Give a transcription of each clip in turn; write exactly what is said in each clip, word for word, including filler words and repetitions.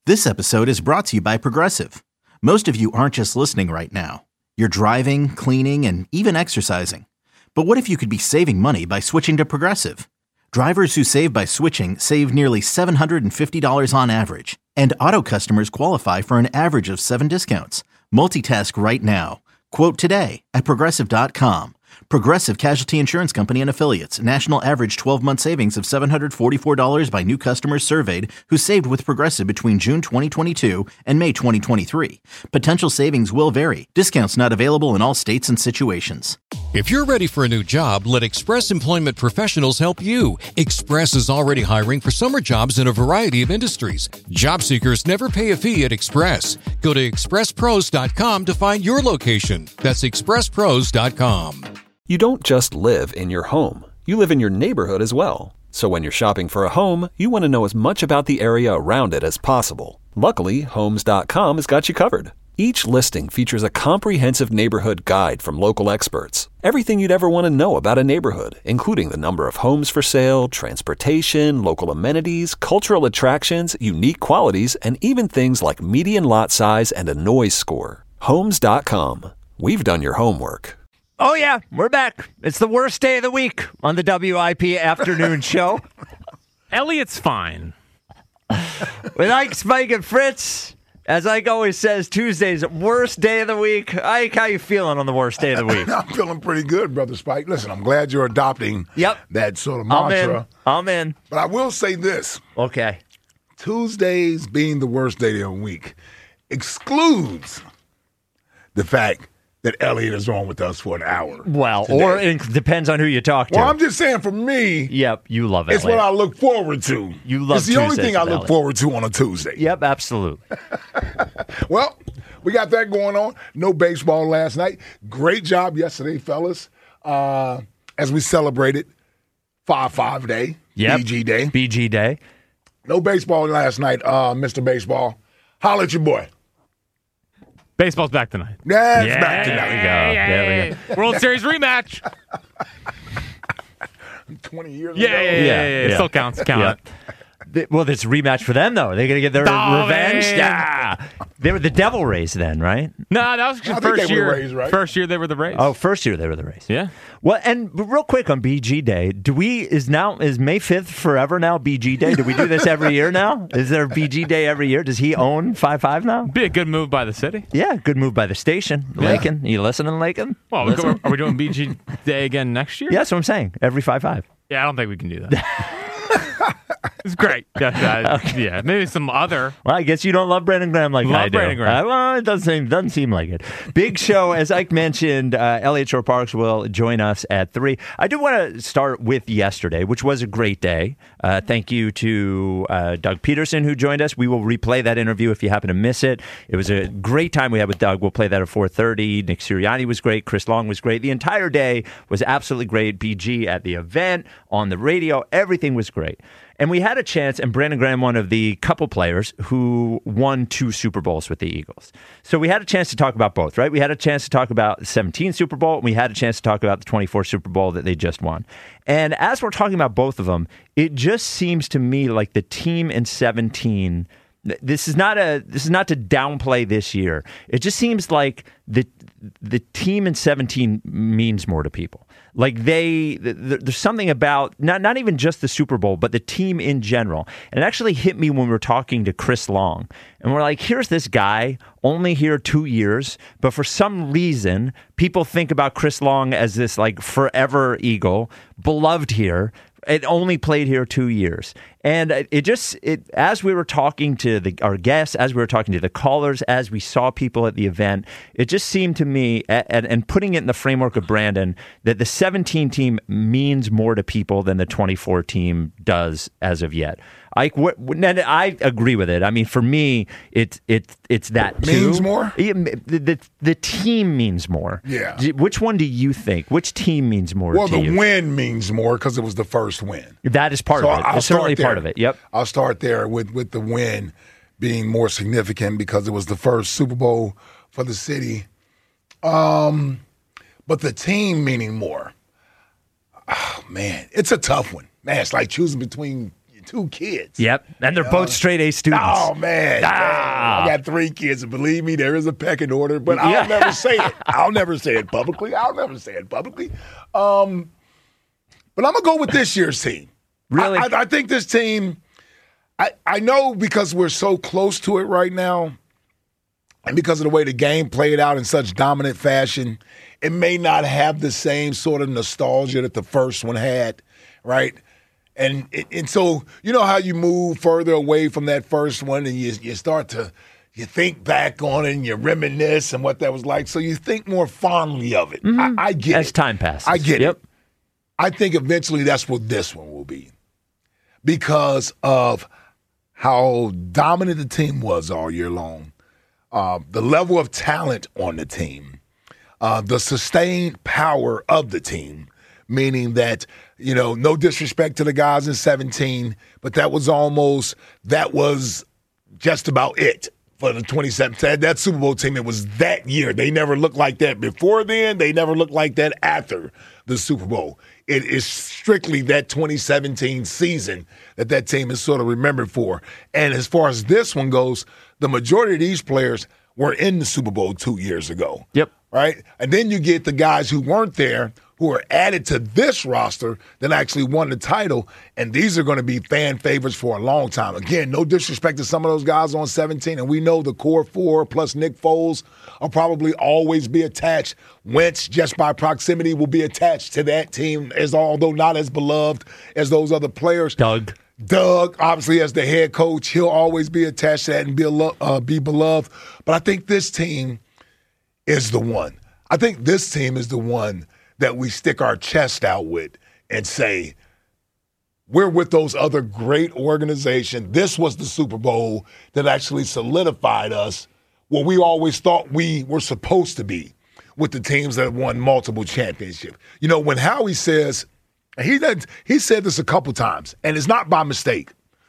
This episode is brought to you by Progressive. Most of you aren't just listening right now. You're driving, cleaning, and even exercising. But what if you could be saving money by switching to Progressive? Drivers who save by switching save nearly seven hundred fifty dollars on average. And auto customers qualify for an average of seven discounts. Multitask right now. Quote today at Progressive dot com. Progressive Casualty Insurance Company and Affiliates. National average twelve-month savings of seven hundred forty-four dollars by new customers surveyed who saved with Progressive between June twenty twenty-two and May twenty twenty-three. Potential savings will vary. Discounts not available in all states and situations. If you're ready for a new job, let Express Employment Professionals help you. Express is already hiring for summer jobs in a variety of industries. Job seekers never pay a fee at Express. Go to express pros dot com to find your location. That's express pros dot com. You don't just live in your home. You live in your neighborhood as well. So when you're shopping for a home, you want to know as much about the area around it as possible. Luckily, homes dot com has got you covered. Each listing features a comprehensive neighborhood guide from local experts. Everything you'd ever want to know about a neighborhood, including the number of homes for sale, transportation, local amenities, cultural attractions, unique qualities, and even things like median lot size and a noise score. homes dot com. We've done your homework. Oh, yeah, we're back. It's the worst day of the week on the W I P afternoon show. Elliot's fine. With Ike, Spike, and Fritz, as Ike always says, Tuesday's worst day of the week. Ike, how you feeling on the worst day of the week? I'm feeling pretty good, Brother Spike. Listen, I'm glad you're adopting yep. that sort of I'm mantra. in. I'm in. But I will say this. Okay. Tuesdays being the worst day of the week excludes the fact that Elliot is on with us for an hour. Well, today. or it depends on who you talk to. Well, I'm just saying for me. Yep, you love it. It's what I look forward to. You love It's the only Tuesdays thing I with look Elliot. forward to on a Tuesday. Yep, absolutely. Well, we got that going on. No baseball last night. Great job yesterday, fellas, uh, as we celebrated five five Day, yep. B G Day. B G Day. No baseball last night, uh, Mister Baseball. Holla at your boy. Baseball's back tonight. Yeah, it's yeah, back tonight. There we go. Yeah, There we go. World Series rematch. twenty years Yeah, ago. yeah, yeah. yeah, yeah. It yeah. still counts. Count Yeah. it. They- Well, it's a rematch for them, though. Are they going to get their Oh, revenge? man. Yeah. They were the Devil Rays then, right? No, that was I think first they were year. the Rays, right? First year they were the Rays. Oh, first year they were the Rays. yeah. Well, and but real quick on B G Day, do we is now is May fifth forever now B G Day? Do we do this every year now? Is there B G Day every year? Does he own five five now? Be a good move by the city. Yeah, good move by the station. Yeah. Lakin, you listening, Lakin? Well, we Listen. go, are we doing B G Day again next year? Yeah, that's what I'm saying. Every five five. Yeah, I don't think we can do that. It's great. Yeah, uh, yeah, maybe some other. Well, I guess you don't love Brandon Graham like Love I do. Brandon Graham. Uh, well, it doesn't seem, doesn't seem like it. Big show, as Ike mentioned. Uh, Elliott Shore Parks will join us at three. I do want to start with yesterday, which was a great day. Uh, thank you to uh, Doug Peterson, who joined us. We will replay that interview if you happen to miss it. It was a great time we had with Doug. We'll play that at four thirty. Nick Sirianni was great. Chris Long was great. The entire day was absolutely great. B G at the event, on the radio, everything was great. And we had a chance, and Brandon Graham, one of the couple players who won two Super Bowls with the Eagles. So we had a chance to talk about both, right? We had a chance to talk about the seventeen Super Bowl, and we had a chance to talk about the twenty-four Super Bowl that they just won. And as we're talking about both of them, it just seems to me like the team in seventeen. This is not a. This is not to downplay this year. It just seems like the the team in seventeen means more to people. Like they, there's something about not not even just the Super Bowl, but the team in general. And it actually hit me when we were talking to Chris Long, and we're like, here's this guy only here two years, but for some reason, people think about Chris Long as this like forever Eagle, beloved here. It only played here two years. And it just, it as we were talking to the, our guests, as we were talking to the callers, as we saw people at the event, it just seemed to me, and, and putting it in the framework of Brandon, that the seventeen team means more to people than the twenty-four team does as of yet. I, I agree with it. I mean, for me, it's it's it's that too. Means more? The, the, the team means more. Yeah. Which one do you think? Which team means more Well, to the you? win means more because it was the first win. That is part So of it. I'll It's certainly start there. part of it. Yep. I'll start there with, with the win being more significant because it was the first Super Bowl for the city. Um, but the team meaning more. Oh, man, it's a tough one. Man, it's like choosing between two kids. Yep, and they're both straight A students. Oh, man. Ah. man. I got three kids, and believe me, there is a pecking order, but I'll Yeah. never say it. I'll never say it publicly. I'll never say it publicly. Um, but I'm going to go with this year's team. Really? I, I, I think this team, I, I know because we're so close to it right now, and because of the way the game played out in such dominant fashion, it may not have the same sort of nostalgia that the first one had, right? And and so you know how you move further away from that first one and you you start to you think back on it and you reminisce and what that was like. So you think more fondly of it. Mm-hmm. I, I get As it. time passes. I get yep. it. I think eventually that's what this one will be because of how dominant the team was all year long, uh, the level of talent on the team, uh, the sustained power of the team, meaning that, you know, no disrespect to the guys in seventeen, but that was almost, that was just about it for the twenty seventeen. That Super Bowl team, it was that year. They never looked like that before then. They never looked like that after the Super Bowl. It is strictly that twenty seventeen season that that team is sort of remembered for. And as far as this one goes, the majority of these players were in the Super Bowl two years ago. Yep. Right? And then you get the guys who weren't there who are added to this roster that actually won the title, and these are going to be fan favorites for a long time. Again, no disrespect to some of those guys on seventeen, and we know the core four plus Nick Foles will probably always be attached. Wentz, just by proximity, will be attached to that team, as although not as beloved as those other players. Doug. Doug, obviously, as the head coach, he'll always be attached to that and be, uh, be beloved. But I think this team is the one. I think this team is the one that we stick our chest out with and say, we're with those other great organizations. This was the Super Bowl that actually solidified us what we always thought we were supposed to be with the teams that have won multiple championships. You know, when Howie says, he does, he said this a couple times, and it's not by mistake.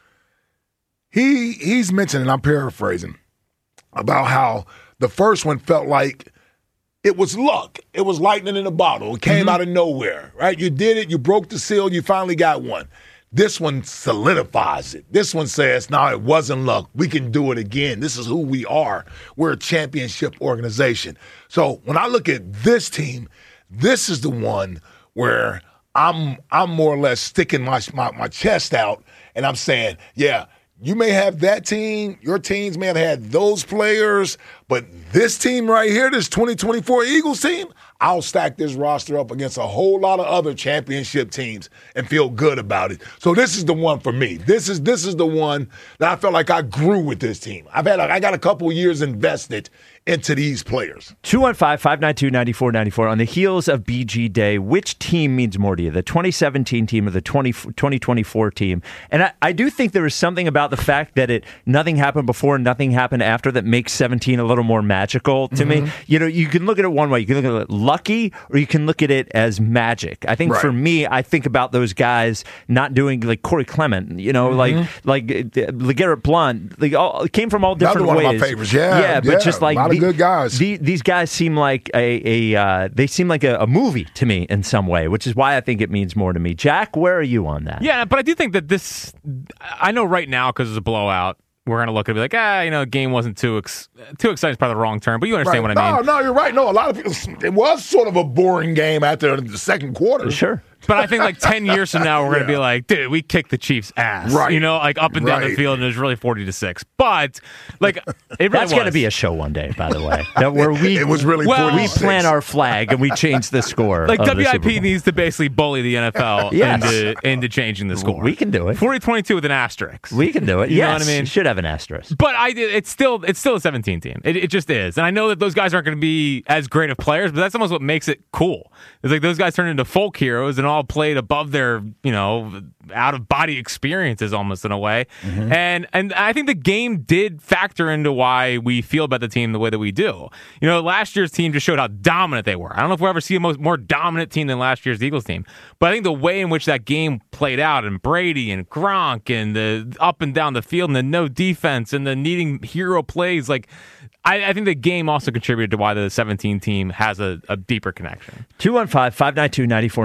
He he's mentioned, and I'm paraphrasing, about how the first one felt like it was luck. It was lightning in a bottle. It came mm-hmm. out of nowhere, right? You did it. You broke the seal. You finally got one. This one solidifies it. This one says, no, it wasn't luck. We can do it again. This is who we are. We're a championship organization. So when I look at this team, this is the one where I'm I'm more or less sticking my my, my chest out, and I'm saying, yeah, you may have that team, your teams may have had those players, but this team right here, this twenty twenty-four Eagles team, I'll stack this roster up against a whole lot of other championship teams and feel good about it. So this is the one for me. This is this is the one that I felt like I grew with this team. I've had a, I got a couple of years invested into these players. two one five, five nine two, nine four nine four. On the heels of B G Day, which team means more to you, the twenty seventeen team or the twenty twenty-four team? And I, I do think there is something about the fact that it nothing happened before, nothing happened after that makes seventeen a little more magical to mm-hmm. me. You know, you can look at it one way. You can look at it lucky, or you can look at it as magic. I think right. for me, I think about those guys not doing, like Corey Clement, you know, mm-hmm. like like uh, LeGarrette Blount, like all, came from all different Another one ways. Of my favorites. Yeah, yeah, but yeah, just like a lot of the, good guys. The, these guys seem like a, a uh, they seem like a, a movie to me in some way, which is why I think it means more to me. Jack, where are you on that? Yeah, but I do think that this, I know right now because it's a blowout, we're going to look at it and be like, ah, you know, the game wasn't too ex- too exciting is probably the wrong term, but you understand right. what I mean. No, no, you're right. No, a lot of people, it was sort of a boring game after the second quarter. Sure. But I think like ten years from now, we're going to yeah. be like, dude, we kicked the Chiefs' ass. Right. You know, like up and down right. the field, and it was really forty to six. But, like, it really That's going to was. be a show one day, by the way. That where we, it was really well, we plant our flag and we change the score. Like, of W I the Super P Bowl. needs to basically bully the N F L Yes. into, into changing the score. We can do it. forty twenty-two with an asterisk. We can do it. You yes. know what I mean? It should have an asterisk. But I, it's still it's still a seventeen team. It, it just is. And I know that those guys aren't going to be as great of players, but that's almost what makes it cool. It's like those guys turned into folk heroes and all played above their, you know, out-of-body experiences almost in a way. Mm-hmm. And and I think the game did factor into why we feel about the team the way that we do. You know, last year's team just showed how dominant they were. I don't know if we'll ever see a most, more dominant team than last year's Eagles team. But I think the way in which that game played out, and Brady and Gronk and the up and down the field and the no defense and the needing hero plays, like, I, I think the game also contributed to why the seventeen team has a, a deeper connection. two one five, five nine two, nine four nine four.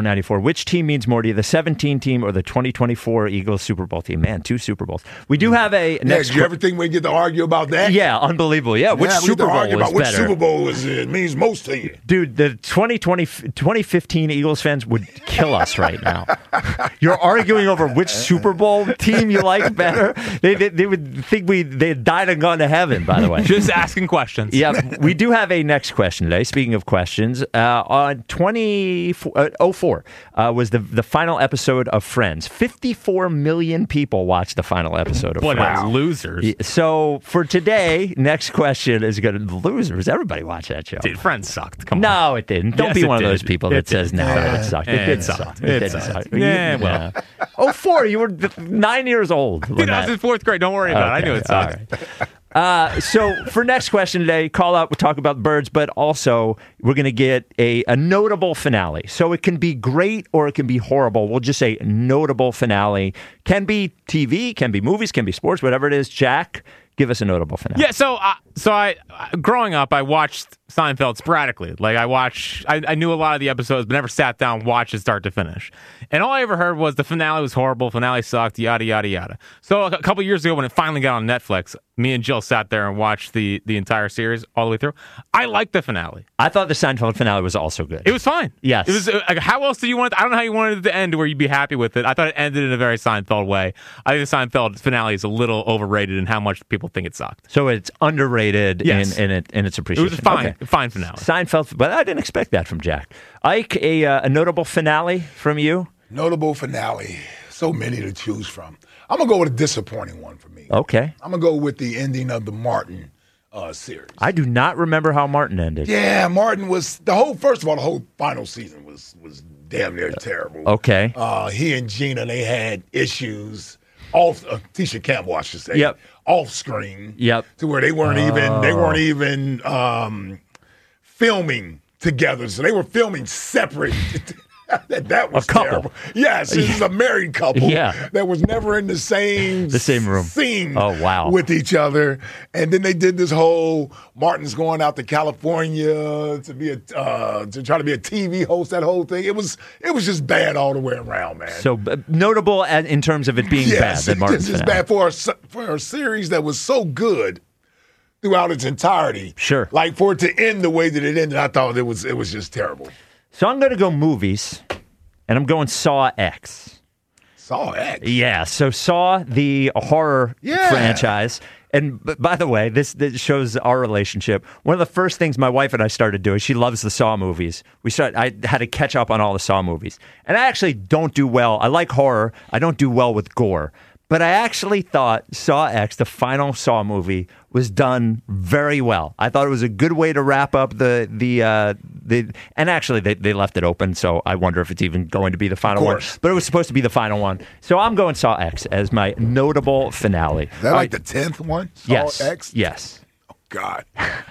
which team means more to you, the seventeen team or the twenty twenty-four Eagles Super Bowl team? Man, two Super Bowls. We do have a Yeah, next. did you ever think we'd get to argue about that? Yeah, unbelievable. Yeah, which Yeah, we get Super to Bowl argue was about which better? Super Bowl is it means most to you. Dude, the twenty twenty, twenty fifteen Eagles fans would kill us right now. You're arguing over which Super Bowl team you like better. They, they, they would think we they had died and gone to heaven, by the way. Just asking questions. Yeah, we do have a next question today. Speaking of questions, uh, on twenty oh four uh, was the, the final episode of Friends. fifty-four million people watched the final episode of What Friends. a losers. So for today, next question is going to losers. Everybody watch that show. Dude, Friends sucked. Come on. No, it didn't. Don't Yes, be it one of did. those people It that did. says no, that it sucked. It Yeah, did it suck. sucked. It It did sucked. suck. Yeah, You- well. Oh, four. You were nine years old. when Dude, I was that- in fourth grade. Don't worry about it. I knew it all sucked. right. Uh, so for next question today, call out, we'll talk about birds, but also we're going to get a, a notable finale. So it can be great or it can be horrible. We'll just say notable finale. Can be T V, can be movies, can be sports, whatever it is. Jack, give us a notable finale. Yeah, so uh, so I uh, growing up, I watched Seinfeld sporadically. Like I watch, I, I knew a lot of the episodes, but never sat down, watched it start to finish. And all I ever heard was the finale was horrible, finale sucked, yada yada yada. So a couple years ago, when it finally got on Netflix, me and Jill sat there and watched the the entire series all the way through. I liked the finale. I thought the Seinfeld finale was also good. It was fine. Yes. It was. Uh, like, how else did you want it? I don't know how you wanted it to end where you'd be happy with it. I thought it ended in a very Seinfeld way. I think the Seinfeld finale is a little overrated in how much people think it sucked. So it's underrated Yes. in, in, it, in its It appreciation. was a fine, Okay. fine finale. Seinfeld, but I didn't expect that from Jack. Ike, a, uh, a notable finale from you? Notable finale. So many to choose from. I'm going to go with a disappointing one for me. Okay. I'm going to go with the ending of the Martin uh, series. I do not remember how Martin ended. Yeah, Martin was the whole. First of all, the whole final season was was damn near terrible. Okay. Uh, he and Gina, they had issues. Off, uh, Tisha Campbell, I should say. Yep. Off screen. Yep. To where they weren't even they weren't even um, filming together, so they were filming separate. that, that was A couple. terrible. Yes, it was a married couple. Yeah. That was never in the same The same room. scene. Oh, wow. With each other, and then they did this whole Martin's going out to California to be a uh, to try to be a T V host. That whole thing. It was it was just bad all the way around, man. So uh, notable as, in terms of it being yes, bad. That Martin's this is finale. bad for a se- for a series that was so good throughout its entirety. Sure. Like for it to end the way that it ended, I thought it was it was just terrible. So I'm going to go movies, and I'm going Saw X. Saw X. Yeah, so Saw, the horror Yeah. franchise. And b- by the way, this, this shows our relationship. One of the first things my wife and I started doing, she loves the Saw movies. We start. I had to catch up on all the Saw movies. And I actually don't do well. I like horror. I don't do well with gore. But I actually thought Saw X, the final Saw movie, was done very well. I thought it was a good way to wrap up the the uh, the. And actually, they, they left it open, so I wonder if it's even going to be the final one. course. But it was supposed to be the final one, so I'm going Saw X as my notable finale. Is that like the tenth one? Saw Yes. X. Yes. God.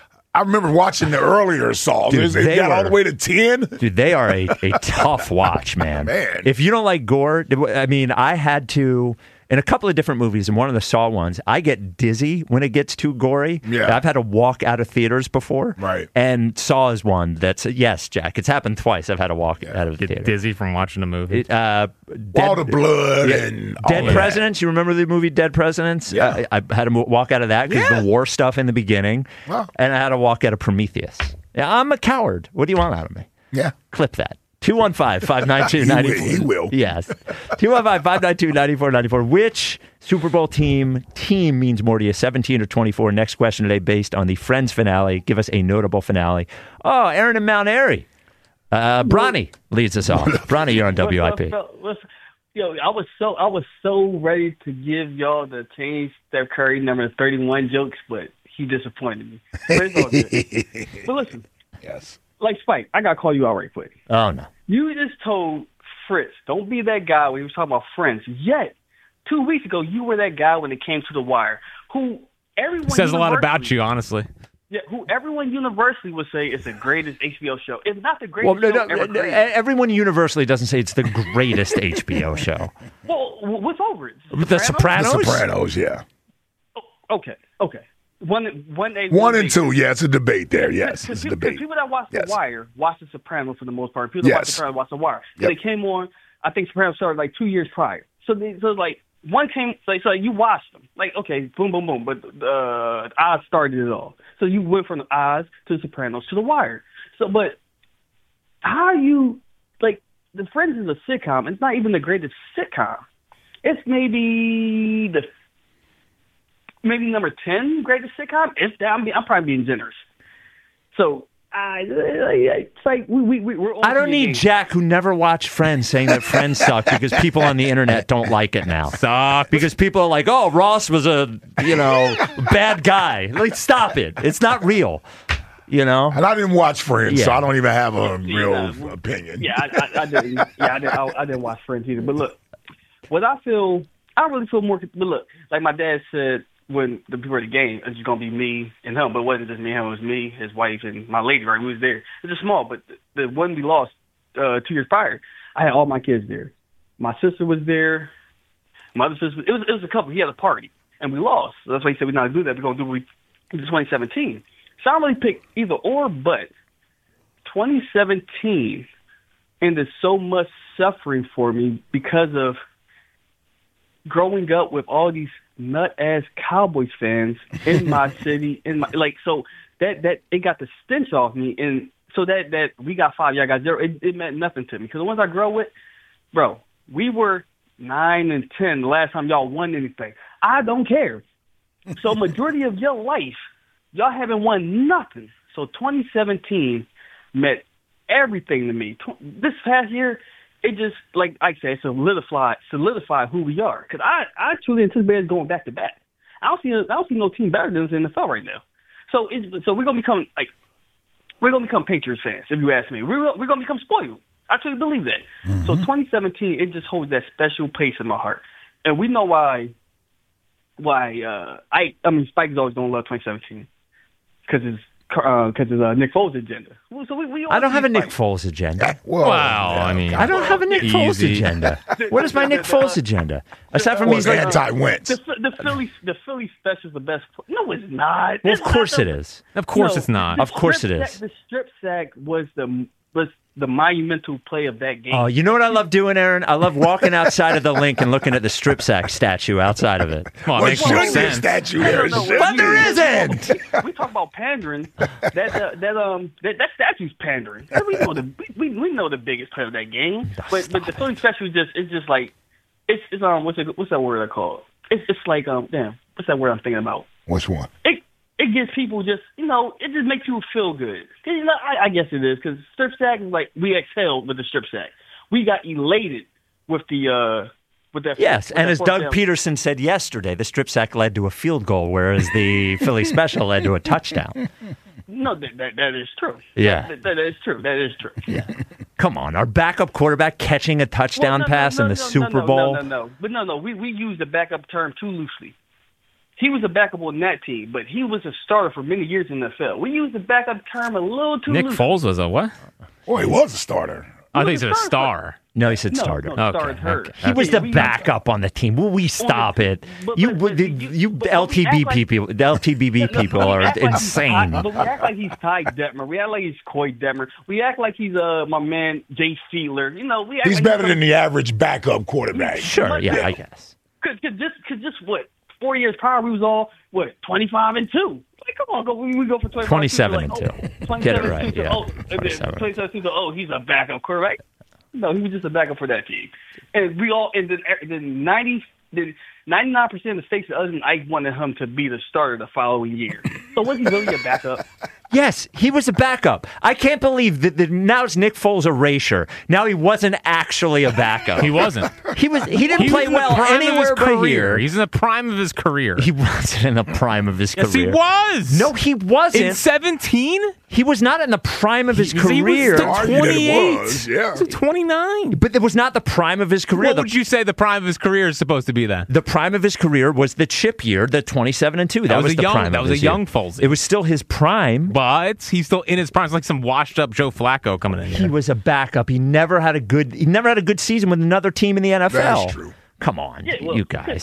I remember watching the earlier Saws. Dude, It they got all were- the way to ten. Dude, they are a, a tough watch, man. Man. If you don't like gore, I mean, I had to, in a couple of different movies, and one of the Saw ones, I get dizzy when it gets too gory. Yeah. I've had to walk out of theaters before. Right. And Saw is one that's, yes, Jack, it's happened twice. I've had to walk out of the Get theater. dizzy from watching a movie. It, uh, all Dead- the blood Yeah. and all Dead of Presidents. You remember the movie Dead Presidents? Yeah. I, I had to mo- walk out of that because Yeah. the war stuff in the beginning. Wow. And I had to walk out of Prometheus. Yeah, I'm a coward. What do you want out of me? that. Yeah. Clip that. two one five, five nine two, nine four. He will, he will. Yes. two one five, five nine two, nine four nine four. Which Super Bowl team team means more to you, seventeen or twenty-four? Next question today based on the Friends finale. Give us a notable finale. Oh, Aaron in Mount Airy. Uh, Bronny leads us off. Bronny, you're on W I P. What's up, what's- Yo, I was so I was so ready to give y'all the change Steph Curry number thirty-one jokes, but he disappointed me. But it's all good. But listen, Yes. like Spike, I gotta call you out right quick. Oh, no. You just told Fritz, don't be that guy when he was talking about Friends. Yet, two weeks ago, you were that guy when it came to The Wire, who everyone Says a lot about universally- you, honestly. Yeah, who everyone universally would say it's the greatest H B O show. It's not the greatest Well, no, show no, ever no, created. everyone universally doesn't say it's the greatest H B O show. Well, what's over it? The Sopranos? The Sopranos, yeah. Okay, okay. One, one, A, One and B. two, yeah, it's a debate there. Yes, Because it's a people, debate. people that watch Yes. The Wire watch The Sopranos for the most part. People that watch The Yes. Sopranos watch The Wire. So Yep. they came on, I think Sopranos started like two years prior. So, they, so like, one came, so, so you watched them. Like, okay, boom, boom, boom. But uh, Oz started it all. So you went from Oz to The Sopranos to The Wire. So, but how are you, like, The Friends is a sitcom. It's not even the greatest sitcom. It's maybe the maybe number ten greatest sitcom. If that, I'm, I'm probably being generous. So I, it's like we we we- we're. I don't need Jack, who never watched Friends, saying that Friends suck because people on the internet don't like it now. Suck. Because people are like, "Oh, Ross was a you know bad guy." Like, stop it. It's not real. You know. And I didn't watch Friends, so Yeah. I don't even have a real Yeah, well, opinion. Yeah, I, I, I didn't. Yeah, I didn't. I, I didn't watch Friends either. But look, what I feel, I really feel more. But look, like my dad said when the before the game, it's just gonna be me and him. But it wasn't just me and him. It was me, his wife, and my lady. Right, we was there. It's just small, but the, the one we lost uh, two years prior, I had all my kids there. My sister was there. My other sister. It was it was a couple. He had a party, and we lost. So that's why he said we're not gonna do that. We're gonna do it in twenty seventeen. So I don't really pick either or, but twenty seventeen ended so much suffering for me because of growing up with all these nut ass Cowboys fans in my city, in my like so that that it got the stench off me, and so that that we got five, y'all got zero. It, it meant nothing to me because the ones I grew up with, bro, we were nine and ten the last time y'all won anything. I don't care. So majority of your life, y'all haven't won nothing. So twenty seventeen meant everything to me. Tw- This past year, it just, like I said, solidified, solidified who we are. Because I, I truly anticipate going back to back. I don't see, I don't see no team better than us in the N F L right now. So, it's, so we're gonna become like, we're gonna become Patriots fans, if you ask me. We're we're gonna become spoiled. I truly believe that. Mm-hmm. So twenty seventeen, it just holds that special place in my heart, and we know why. Why? Uh, I, I mean, Spike's always gonna love twenty seventeen because it's because uh, it's uh, Nick Foles' agenda. So we, we I don't have a Nick Spike. Foles agenda. Whoa, Wow, yeah, I mean, I don't have a Nick Foles Easy. agenda. What is my Nick Foles agenda? Aside from well, he's it's like, anti-Wentz. The, the Philly, the Philly special is the best. No, it's not. well, It's of course not it the- is. Of course No, it's not. the Of course strip it sack- is. The strip sack was the was the monumental play of that game. Oh, you know what I love doing, Aaron? I love walking outside of the link and looking at the strip sack statue outside of it. Well, it What makes should more be a sense. statue I there? don't know. Should But be. there isn't. We talk about pandering. That uh, that um that, that statue's pandering. We know the we, we know the biggest player of that game. But but the Philly special is just it's just like it's it's um what's it, what's that word I call it? It's it's like um damn what's that word I'm thinking about? Which one? It it gives people just you know it just makes people feel good. 'Cause, you know, I, I guess it is because strip sack is like we exhaled with the strip sack. We got elated with the uh with that. Yes, with and that as fourth Doug down. Peterson said yesterday, the strip sack led to a field goal, whereas the Philly special led to a touchdown. No, that, that that is true. Yeah. that, that is true. That is true. Yeah. Come on, our backup quarterback catching a touchdown pass in the Super Bowl. No, no, no, but no, no. We we use the backup term too loosely. He was a backup on that team, but he was a starter for many years in the N F L. We use the backup term a little too Nick loosely. Foles was a what? Oh, he was a starter. I think was he said a a star star. No, he said No, starter. no, starter Okay, hurt. okay. He was the We- backup on the team. Will we stop it? but- You, but- the, but- you but- but L T B we act like- people, the L T B B people We are act like he's- insane. But we act like he's Ty Detmer. We act like he's Coy Detmer. We act like he's uh my man Jay Fiedler. You know, we act He's like better than the average backup quarterback. Sure, yeah, Yeah. I guess. Cause, cause just, cause just what four years prior we was all what twenty five and two. Like, come on, go we, we go for twenty five twenty-seven and like, two. Oh, Get it right, yeah. Oh, twenty seven two. Oh, he's a backup quarterback. No, he was just a backup for that team. And we all and then the ninety the ninety nine percent of the states other than Ike wanted him to be the starter the following year. So was he really a backup? Yes, he was a backup. I can't believe that, that now it's Nick Foles erasure. Now he wasn't actually a backup. He wasn't. He was. He didn't He play was in the well prime of his anywhere but career. here. He's in the prime of his career. He wasn't in the prime of his yes, career. he was. No, he wasn't. In seventeen? He was not in the prime of his He was- he was career. the Argue that it twenty-eight. was, yeah. He was twenty-nine. But it was not the prime of his career. What The, would you say the prime of his career is supposed to be then? the prime of his career was the chip year, the twenty-seven and two. That, That was was a the young- prime. that of was a his young year. Foles. It was still his prime. But he's still in his prime. It's like some washed-up Joe Flacco coming in He here. was a backup. He never had a good. He never had a good season with another team in the N F L. That's true. Come on, Yeah, well, you guys.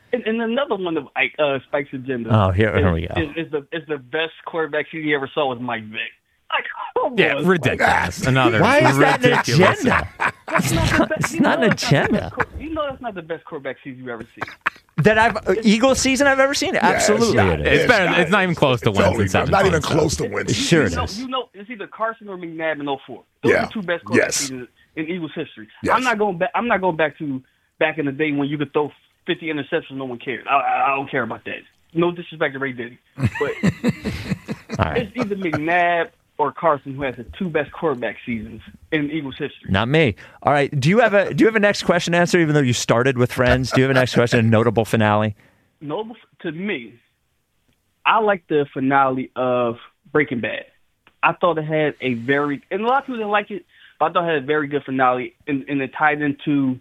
And, and another one of uh, Spike's agenda. Oh, here, is, here we go. Is, is the is the best quarterback season he ever saw was Mike Vick. Like, come Yeah, on, ridiculous. Another Why is that an ridiculous. agenda? That's not the best. It's you not know an that's not the agenda. best quar- You know that's not the best quarterback season you've ever seen. That I've uh, Eagles season I've ever seen. Absolutely, not. it is. It's better. It's not even close to Totally Wentz in not. seven. Not even points, close so. to Wentz. Sure it You know, is. you know, it's either Carson or McNabb in oh four. Those Yeah. are the two best quarterback Yes. seasons in Eagles history. Yes. I'm not going back. I'm not going back to back in the day when you could throw fifty interceptions, no one cared. I, I, I don't care about that. No disrespect to Ray Diddy, but All right. it's either McNabb or Carson who has the two best quarterback seasons in Eagles history. Not me. All right. Do you have a Do you have a next question answer? Even though you started with Friends, do you have a next question? A notable finale? No, to me, I like the finale of Breaking Bad. I thought it had a very, and a lot of people didn't like it, but I thought it had a very good finale, and, and it tied into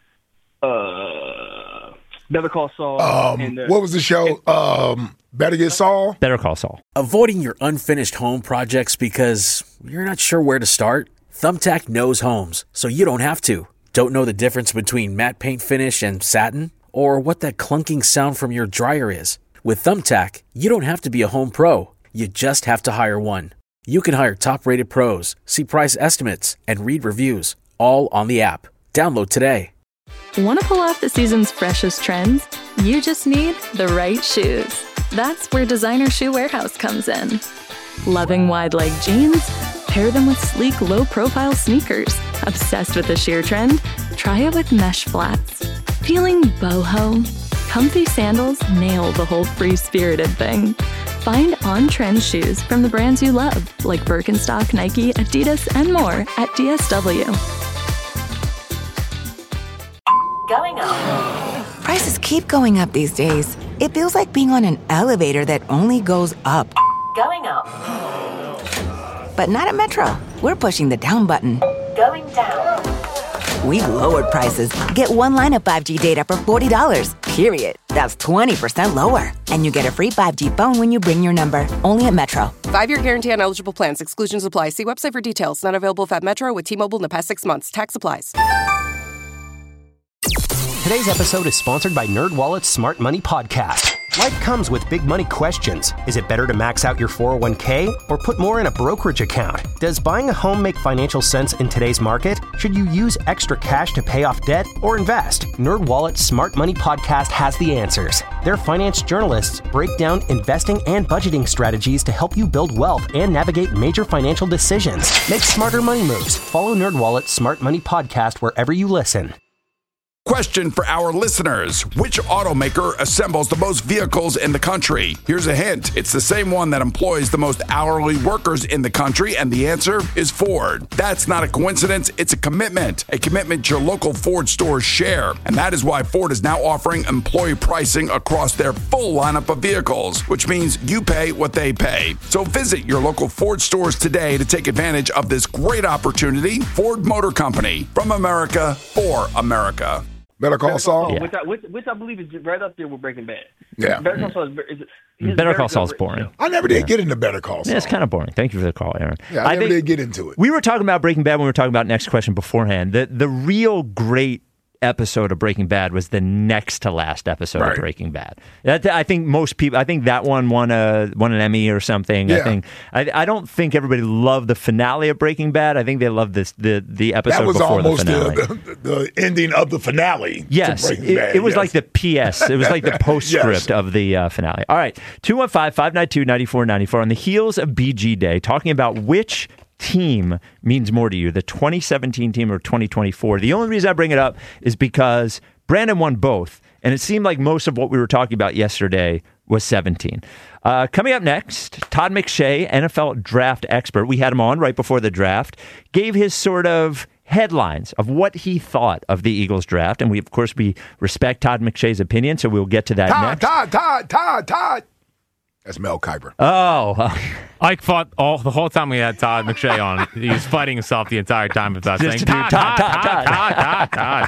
uh, Better Call Saul. Um, and the, what was the show? Um, Better Get Saul? Better Call Saul. Avoiding your unfinished home projects because you're not sure where to start? Thumbtack knows homes, so you don't have to. Don't know the difference between matte paint finish and satin? Or what that clunking sound from your dryer is? With Thumbtack, you don't have to be a home pro. You just have to hire one. You can hire top-rated pros, see price estimates, and read reviews, all on the app. Download today. Want to pull off the season's freshest trends? You just need the right shoes. That's where Designer Shoe Warehouse comes in. Loving wide-leg jeans? Pair them with sleek, low-profile sneakers. Obsessed with the sheer trend? Try it with mesh flats. Feeling boho? Comfy sandals nail the whole free-spirited thing. Find on-trend shoes from the brands you love, like Birkenstock, Nike, Adidas, and more at D S W. Going up. Prices keep going up these days. It feels like being on an elevator that only goes up. Going up. But not at Metro. We're pushing the down button. Going down. We've lowered prices. Get one line of five G data for forty dollars, period. That's twenty percent lower. And you get a free five G phone when you bring your number. Only at Metro. Five-year guarantee on eligible plans. Exclusions apply. See website for details. Not available at Metro with T-Mobile in the past six months. Tax applies. Today's episode is sponsored by NerdWallet's Smart Money Podcast. Life comes with big money questions. Is it better to max out your four oh one k or put more in a brokerage account? Does buying a home make financial sense in today's market? Should you use extra cash to pay off debt or invest? NerdWallet's Smart Money Podcast has the answers. Their finance journalists break down investing and budgeting strategies to help you build wealth and navigate major financial decisions. Make smarter money moves. Follow NerdWallet's Smart Money Podcast wherever you listen. Question for our listeners. Which automaker assembles the most vehicles in the country? Here's a hint. It's the same one that employs the most hourly workers in the country, and the answer is Ford. That's not a coincidence. It's a commitment. A commitment your local Ford stores share. And that is why Ford is now offering employee pricing across their full lineup of vehicles, which means you pay what they pay. So visit your local Ford stores today to take advantage of this great opportunity. Ford Motor Company. From America, for America. Better Call Saul? Yeah. Which, I, which, which I believe is right up there with Breaking Bad. Yeah. Better Call Saul is, is, is Better Call Saul is boring. I never did Yeah. get into Better Call Saul. Yeah, it's kind of boring. Thank you for the call, Aaron. Yeah, I, never think did get into it. We were talking about Breaking Bad when we were talking about next question beforehand. The the real great episode of Breaking Bad was the next to last episode Right. of Breaking Bad. That, I think most people, I think that one won a won an Emmy or something. I Yeah. think I, I don't think everybody loved the finale of Breaking Bad. I think they loved this the the episode That was before almost the finale. the, the, the ending of the finale. Yes, to it, Breaking Bad, it was yes. like the P S. It was like the postscript Yes. of the uh, finale. All right, two one five, five nine two, nine four nine four on the heels of B G Day, talking about which team means more to you, the twenty seventeen team or twenty twenty-four. The only reason I bring it up is because Brandon won both, and it seemed like most of what we were talking about yesterday was seventeen. Uh, coming up next, Todd McShay, N F L draft expert. We had him on right before the draft, gave his sort of headlines of what he thought of the Eagles draft. And we, of course, we respect Todd McShay's opinion, so we'll get to that Todd, next. Todd, Todd, Todd, Todd. That's Mel Kiper. Oh. Ike fought all the whole time we had Todd McShay on. He was fighting himself the entire time without Just saying, to do Todd, Todd, Todd, Todd, Todd, Todd, Todd,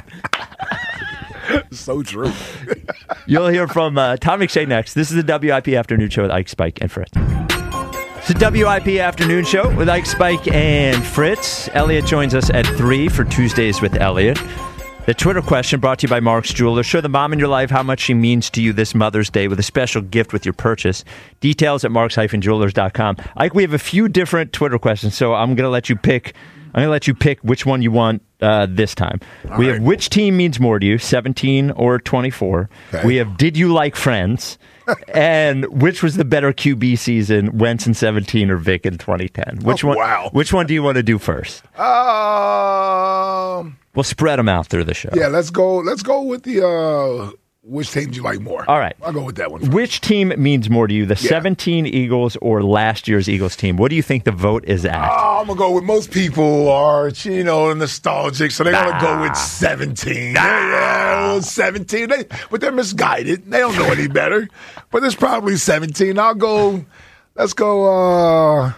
Todd. So true. You'll hear from uh, Todd McShay next. This is the W I P Afternoon Show with Ike, Spike, and Fritz. It's the W I P Afternoon Show with Ike, Spike, and Fritz. Elliot joins us at three for Tuesdays with Elliot. The Twitter question brought to you by Mark's Jeweler. Show the mom in your life how much she means to you this Mother's Day with a special gift with your purchase. Details at marks dash jewelers dot com. Ike, we have a few different Twitter questions, so I'm going to let you pick. I'm going to let you pick which one you want uh, this time. All we right. have which team means more to you, seventeen or twenty-four. Okay. We have did you like Friends? And which was the better Q B season, Wentz in seventeen or Vic in twenty ten? Which oh, one? Wow. Which one do you want to do first? Um, we'll spread them out through the show. Yeah, let's go. Let's go with the uh, which team do you like more? All right, I'll go with that one first. Which team means more to you, the yeah. seventeen Eagles or last year's Eagles team? What do you think the vote is at? Oh, I'm gonna go with most people are you know nostalgic, so they're nah. gonna go with seventeen. Nah. Yeah, seventeen, they, but they're misguided. They don't know any better. But it's probably seventeen. I'll go. Let's go. Uh,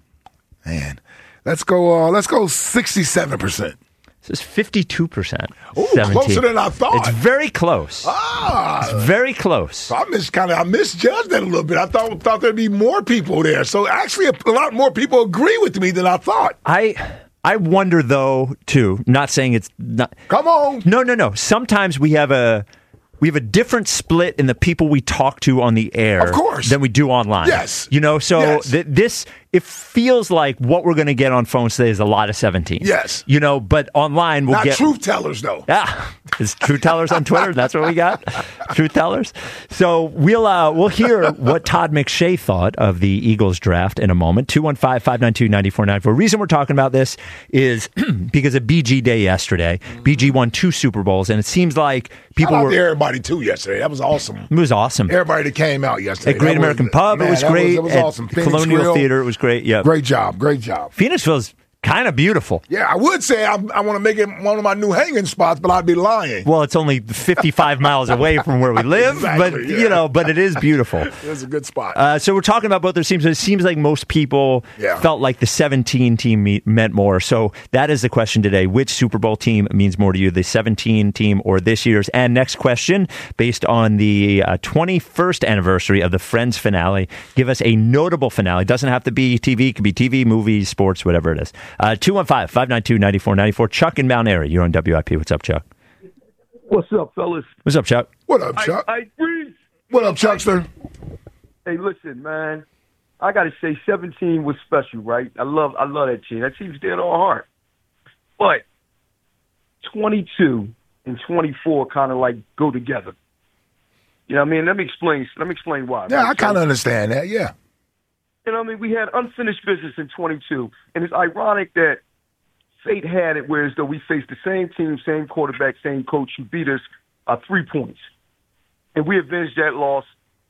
man, let's go. Uh, let's go sixty-seven percent. This is fifty-two percent. Oh, closer than I thought. It's very close. Ah, it's very close. So I mis kind of I misjudged that a little bit. I thought thought there'd be more people there. So actually, a, a lot more people agree with me than I thought. I. I wonder, though, too, not saying it's not. Come on. No, no, no. Sometimes we have a we have a different split in the people we talk to on the air of course. than we do online. Yes. You know, so yes. th- this, it feels like what we're going to get on phones today is a lot of seventeen. Yes. You know, but online we'll not get. Not truth tellers, though. Yeah. Is Truth Tellers on Twitter? That's what we got? Truth Tellers? So we'll uh, we'll hear what Todd McShay thought of the Eagles draft in a moment. two one five, five nine two, nine four nine four. The reason we're talking about this is because of B G Day yesterday. B G won two Super Bowls, and it seems like people Shout out were. to everybody, too, yesterday. That was awesome. It was awesome. Everybody that came out yesterday. At Great that American was, Pub, man, it was that great. Was, it was At awesome. Colonial Grill. Theater, it was great. Yeah. Great job. Great job. Phoenixville's kind of beautiful. Yeah, I would say I, I want to make it one of my new hanging spots, but I'd be lying. Well, it's only fifty-five miles away from where we live, exactly, but yeah. you know, but it is beautiful. It's a good spot. Uh, so we're talking about both their teams. It seems like most people yeah. felt like the seventeen team me- meant more. So that is the question today: which Super Bowl team means more to you, the seventeen team or this year's? And next question, based on the uh, twenty-first anniversary of the Friends finale, give us a notable finale. It doesn't have to be T V; it could be T V, movies, sports, whatever it is. Uh, two one five, five nine two, nine four nine four. Chuck in Mount Airy, you're on W I P. What's up, Chuck? What's up, fellas? What's up, Chuck? What up, Chuck? I, I agree. What up, Chuckster? Hey, listen, man. I got to say, seventeen was special, right? I love, I love that team. That team's dead on heart. But twenty-two and twenty-four kind of like go together. You know what I mean? Let me explain. Let me explain why. Yeah, right? I kind of understand that. Yeah. You know what I mean? We had unfinished business in twenty-two, and it's ironic that fate had it where as though we faced the same team, same quarterback, same coach who beat us uh, three points. And we avenged that loss,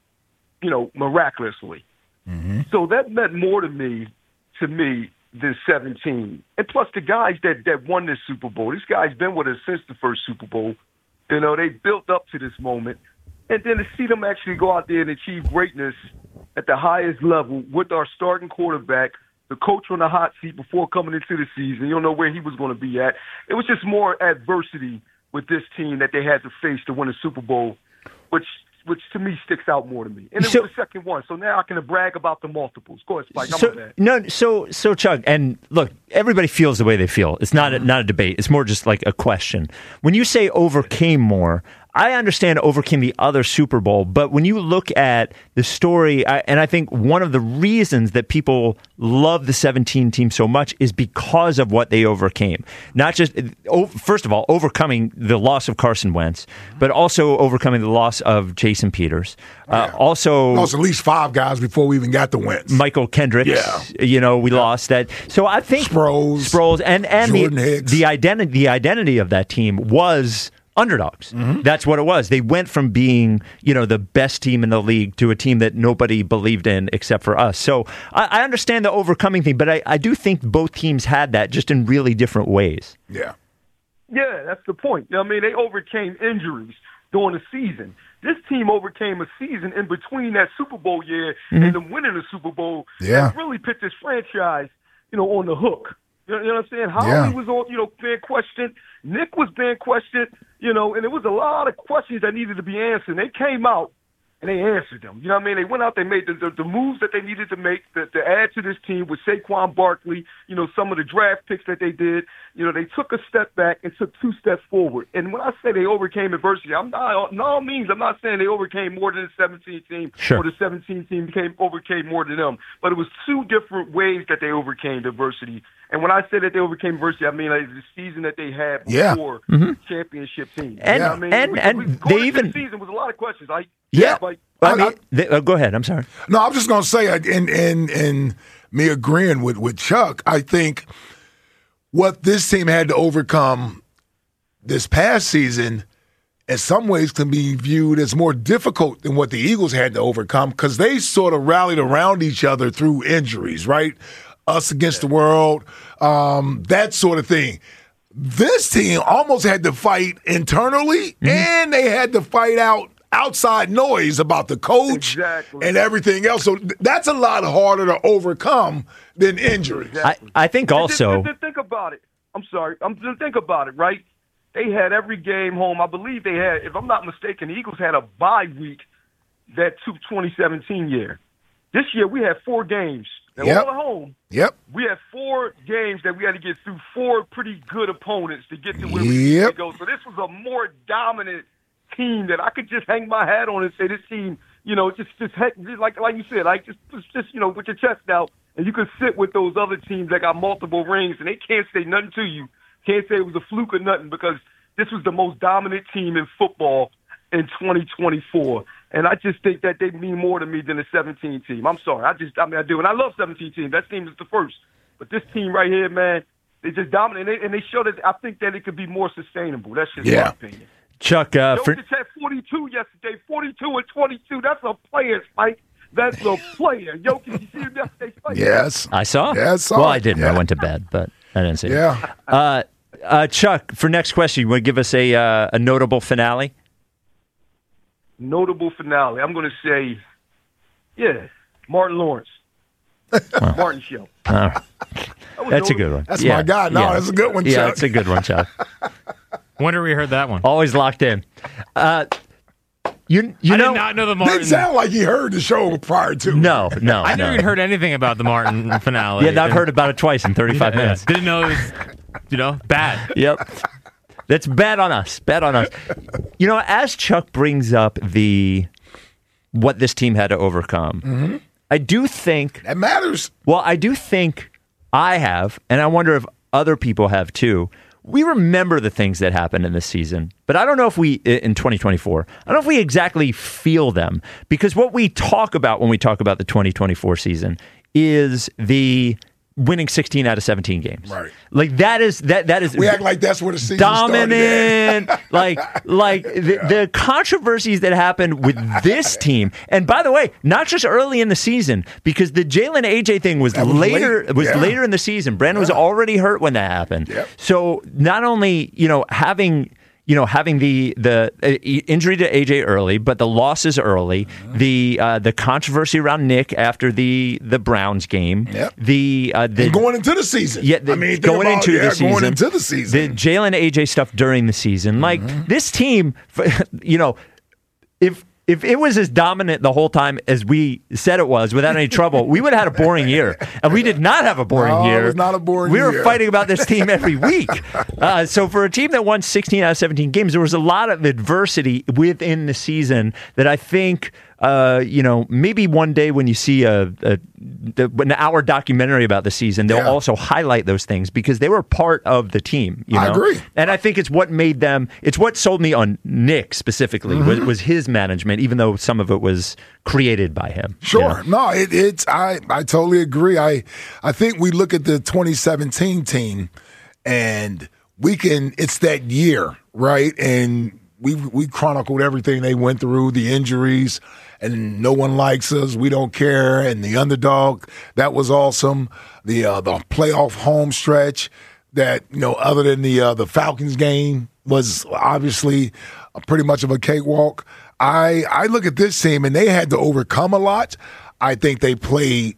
you know, miraculously. Mm-hmm. So that meant more to me, to me, than seventeen. And plus the guys that, that won this Super Bowl, this guy's been with us since the first Super Bowl. You know, they built up to this moment. And then to see them actually go out there and achieve greatness at the highest level with our starting quarterback, the coach on the hot seat before coming into the season. You don't know where he was going to be at. It was just more adversity with this team that they had to face to win a Super Bowl, which which to me sticks out more to me. And it so, was the second one. So now I can brag about the multiples. Go ahead, Spike. I'm so, on that. No, so, so Chuck, and look, everybody feels the way they feel. It's not a, not a debate. It's more just like a question. When you say overcame more, I understand overcame the other Super Bowl, but when you look at the story, I, and I think one of the reasons that people love the seventeen team so much is because of what they overcame. Not just, oh, first of all, overcoming the loss of Carson Wentz, but also overcoming the loss of Jason Peters. Uh, yeah. Also, lost at least five guys before we even got the Wentz. Michael Kendricks, yeah. you know, we yeah. lost that. So I think Sproles, Sproles and, and Jordan the, Hicks. the identity, the identity of that team was underdogs. Mm-hmm. That's what it was. They went from being, you know, the best team in the league to a team that nobody believed in except for us. So I, I understand the overcoming thing, but I, I do think both teams had that just in really different ways. Yeah. Yeah, that's the point. I mean, they overcame injuries during the season. This team overcame a season in between that Super Bowl year mm-hmm. and them winning the Super Bowl. Yeah. That really put this franchise, you know, on the hook. You know, you know what I'm saying? Howie yeah. was on, you know, being questioned. Nick was being questioned, you know, and there was a lot of questions that needed to be answered. They came out and they answered them. You know what I mean? They went out, they made the, the, the moves that they needed to make to, to add to this team with Saquon Barkley, you know, some of the draft picks that they did. You know, they took a step back and took two steps forward. And when I say they overcame adversity, I'm not, in all means, I'm not saying they overcame more than the seventeen team sure. or the seventeen team became, overcame more than them. But it was two different ways that they overcame adversity. And when I say that they overcame adversity, I mean like the season that they had before yeah. mm-hmm. the championship team. And, you know what I mean? and, we, and we, they even... The season was a lot of questions. Like, yeah. Like, I mean, they, oh, go ahead. I'm sorry. No, I'm just going to say, and, and, and me agreeing with, with Chuck, I think what this team had to overcome this past season in some ways can be viewed as more difficult than what the Eagles had to overcome because they sort of rallied around each other through injuries, right? Us against the world, um, that sort of thing. This team almost had to fight internally, mm-hmm. and they had to fight out outside noise about the coach exactly. and everything else. So th- that's a lot harder to overcome than injuries. Exactly. I, I think also. Just, just think about it. I'm sorry. I'm just think about it, right? They had every game home. I believe they had, if I'm not mistaken, the Eagles had a bye week that twenty seventeen year. This year we had four games. They yep. were all at home. Yep. We had four games that we had to get through four pretty good opponents to get to where we yep. need to go. So this was a more dominant team that I could just hang my hat on and say this team, you know, just just, heck, just like like you said, like just just you know, put your chest out and you could sit with those other teams that got multiple rings and they can't say nothing to you. Can't say it was a fluke or nothing because this was the most dominant team in football in twenty twenty-four. And I just think that they mean more to me than the seventeen team. I'm sorry. I just, I mean, I do. And I love seventeen teams. That team is the first. But this team right here, man, they just dominate. And they, and they show that I think that it could be more sustainable. That's just yeah. my opinion. Chuck, uh, Jokic for... had forty-two yesterday, forty-two and twenty-two. That's a player, Spike. That's a player. Jokic, you see him yesterday, Spike? Yes. I saw. Yeah, I saw well, it. I didn't. Yeah. I went to bed, but I didn't see yeah. it. Yeah. Uh, uh, Chuck, for next question, you want to give us a, uh, a notable finale? Notable finale. I'm going to say, yeah, Martin Lawrence. Well, Martin Show. Uh, that that's a good one. That's yeah. my guy. No, yeah. that's a good one, Yeah, Chuck. that's a good one, Chuck. Wonder we heard that one. Always locked in. Uh, you you I know, did not know the Martin. Didn't sound like he heard the show prior to. No, no. I never no. even heard anything about the Martin finale. Yeah, I've heard about it twice in thirty-five yeah, minutes. Yeah. Didn't know it was, you know, bad. Yep. That's bad on us. Bad on us. You know, as Chuck brings up the what this team had to overcome, mm-hmm. I do think that matters. Well, I do think I have, and I wonder if other people have too. We remember the things that happened in this season, but I don't know if we, in twenty twenty-four, I don't know if we exactly feel them, because what we talk about when we talk about the twenty twenty-four season is the winning sixteen out of seventeen games. Right. Like that is, that that is. We act like that's where the season dominant, started. like, like the, yeah. the controversies that happened with this team. And by the way, not just early in the season, because the Jalen A J thing was, was later, late. was yeah. later in the season. Brandon yeah. was already hurt when that happened. Yep. So not only, you know, having, you know, having the the uh, injury to A J early, but the losses early, mm-hmm. the uh, the controversy around Nick after the the Browns game, yep. the uh, the and going into the season, yeah, the, I mean, going about, into yeah, the season, going into the season, the Jalen A J stuff during the season, like mm-hmm. this team, you know, if. If it was as dominant the whole time as we said it was, without any trouble, we would have had a boring year. And we did not have a boring no, year. It was not a boring we year. We were fighting about this team every week. Uh, so for a team that won sixteen out of seventeen games, there was a lot of adversity within the season that I think, uh, you know, maybe one day when you see a, a the, an hour documentary about the season, they'll yeah. also highlight those things because they were part of the team. You know? I agree. And I think it's what made them, it's what sold me on Nick specifically, mm-hmm. was, was his management, even though some of it was created by him. Sure. You know? No, it, it's, I, I totally agree. I, I think we look at the twenty seventeen team and we can, it's that year, right? And we, we chronicled everything they went through, the injuries, and no one likes us. We don't care. And the underdog, that was awesome. The uh, the playoff home stretch that, you know, other than the uh, the Falcons game was obviously pretty much of a cakewalk. I I look at this team and they had to overcome a lot. I think they played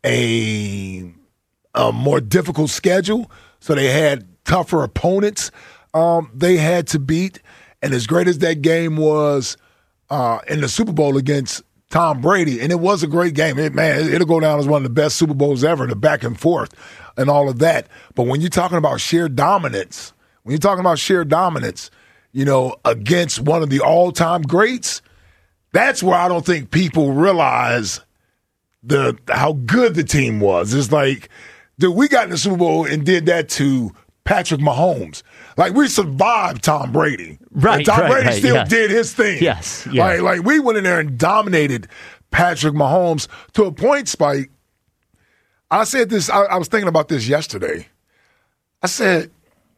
a a more difficult schedule, so they had tougher opponents um, they had to beat. And as great as that game was, uh, in the Super Bowl against Tom Brady, and it was a great game. It, man, it'll go down as one of the best Super Bowls ever, the back and forth and all of that. But when you're talking about sheer dominance, when you're talking about sheer dominance, you know, against one of the all-time greats, that's where I don't think people realize the how good the team was. It's like, dude, we got in the Super Bowl and did that to Patrick Mahomes. Like, we survived Tom Brady. Right, and Tom right, Brady right, still yeah. did his thing. Yes, yeah. Like, like, we went in there and dominated Patrick Mahomes to a point, Spike. I said this, I, I was thinking about this yesterday. I said,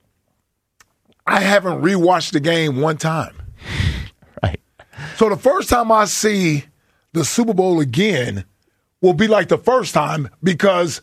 I haven't rewatched the game one time. Right. So the first time I see the Super Bowl again will be like the first time, because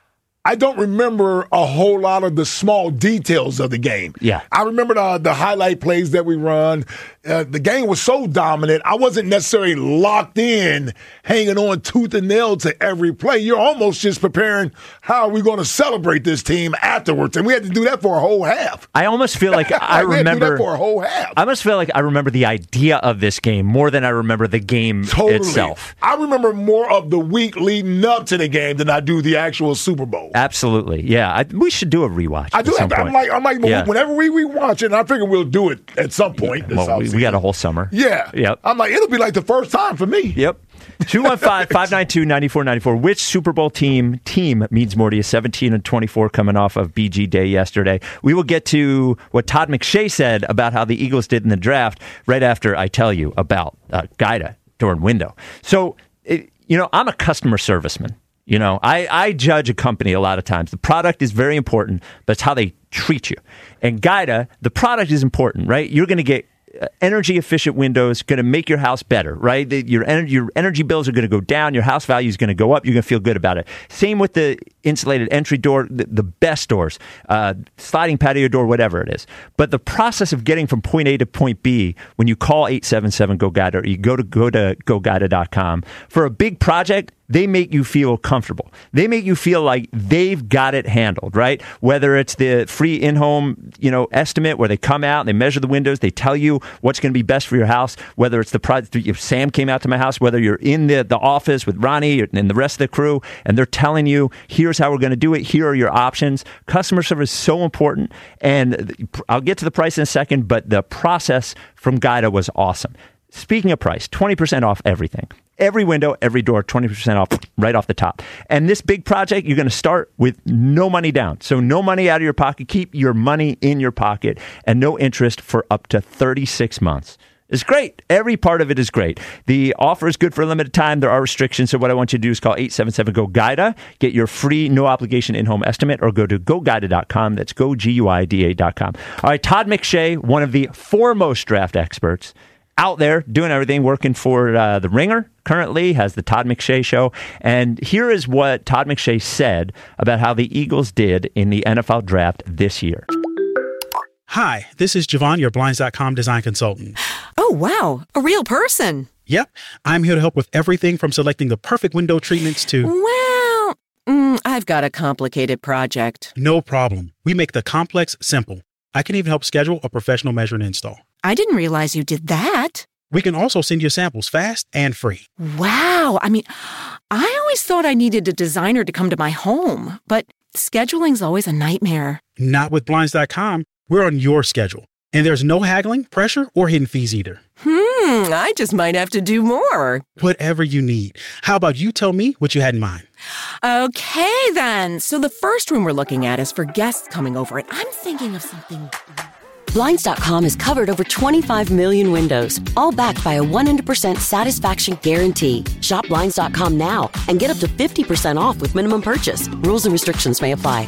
I don't remember a whole lot of the small details of the game. Yeah. I remember the, the highlight plays that we run. Uh, the game was so dominant, I wasn't necessarily locked in, hanging on tooth and nail to every play. You're almost just preparing, how are we going to celebrate this team afterwards? And we had to do that for a whole half. I almost feel like I we had to do remember that for a whole half. I almost feel like I remember the idea of this game more than I remember the game Totally. itself. I remember more of the week leading up to the game than I do the actual Super Bowl. Absolutely, yeah. I, we should do a rewatch. I do at some have. point. I'm like, I'm like, Yeah. whenever we rewatch it, and I figure we'll do it at some point. This Well, we, we got a whole summer. Yeah. Yep. I'm like, it'll be like the first time for me. Yep. two one five, five nine two, nine four nine four. Which Super Bowl team team means more to you? seventeen and twenty-four coming off of B G Day yesterday. We will get to what Todd McShay said about how the Eagles did in the draft right after I tell you about uh, Guida during window. So, it, you know, I'm a customer serviceman. You know, I, I judge a company a lot of times. The product is very important, but it's how they treat you. And Guida, the product is important, right? You're going to get energy efficient windows, going to make your house better, right? The, your energy your energy bills are going to go down, your house value is going to go up, you're going to feel good about it. Same with the insulated entry door, the, the best doors, uh, sliding patio door, whatever it is. But the process of getting from point A to point B, when you call eight seven seven Go Guida or you go to go to go guida dot com for a big project, they make you feel comfortable. They make you feel like they've got it handled, right? Whether it's the free in-home, you know, estimate where they come out and they measure the windows, they tell you what's going to be best for your house. Whether it's the project, if Sam came out to my house, whether you're in the, the office with Ronnie and the rest of the crew, and they're telling you, here's how we're going to do it. Here are your options. Customer service is so important, and I'll get to the price in a second, but the process from Guida was awesome. Speaking of price, twenty percent off everything. Every window, every door, twenty percent off right off the top. And this big project, you're going to start with no money down. So no money out of your pocket. Keep your money in your pocket and no interest for up to thirty-six months. It's great. Every part of it is great. The offer is good for a limited time. There are restrictions. So what I want you to do is call eight seven seven Go Guida. Get your free no obligation in-home estimate, or go to go guida dot com. That's go G U I D A dot com. All right, Todd McShay, one of the foremost draft experts out there doing everything, working for uh, The Ringer currently, has the Todd McShay Show. And here is what Todd McShay said about how the Eagles did in the N F L draft this year. Hi, this is Javon, your Blinds dot com design consultant. Oh, wow. A real person. Yep. I'm here to help with everything from selecting the perfect window treatments to... Well, mm, I've got a complicated project. No problem. We make the complex simple. I can even help schedule a professional measure and install. I didn't realize you did that. We can also send you samples fast and free. Wow. I mean, I always thought I needed a designer to come to my home, but scheduling's always a nightmare. Not with Blinds dot com. We're on your schedule. And there's no haggling, pressure, or hidden fees either. Hmm, I just might have to do more. Whatever you need. How about you tell me what you had in mind? Okay, then. So the first room we're looking at is for guests coming over, and I'm thinking of something... Blinds dot com has covered over twenty-five million windows, all backed by a one hundred percent satisfaction guarantee. Shop Blinds dot com now and get up to fifty percent off with minimum purchase. Rules and restrictions may apply.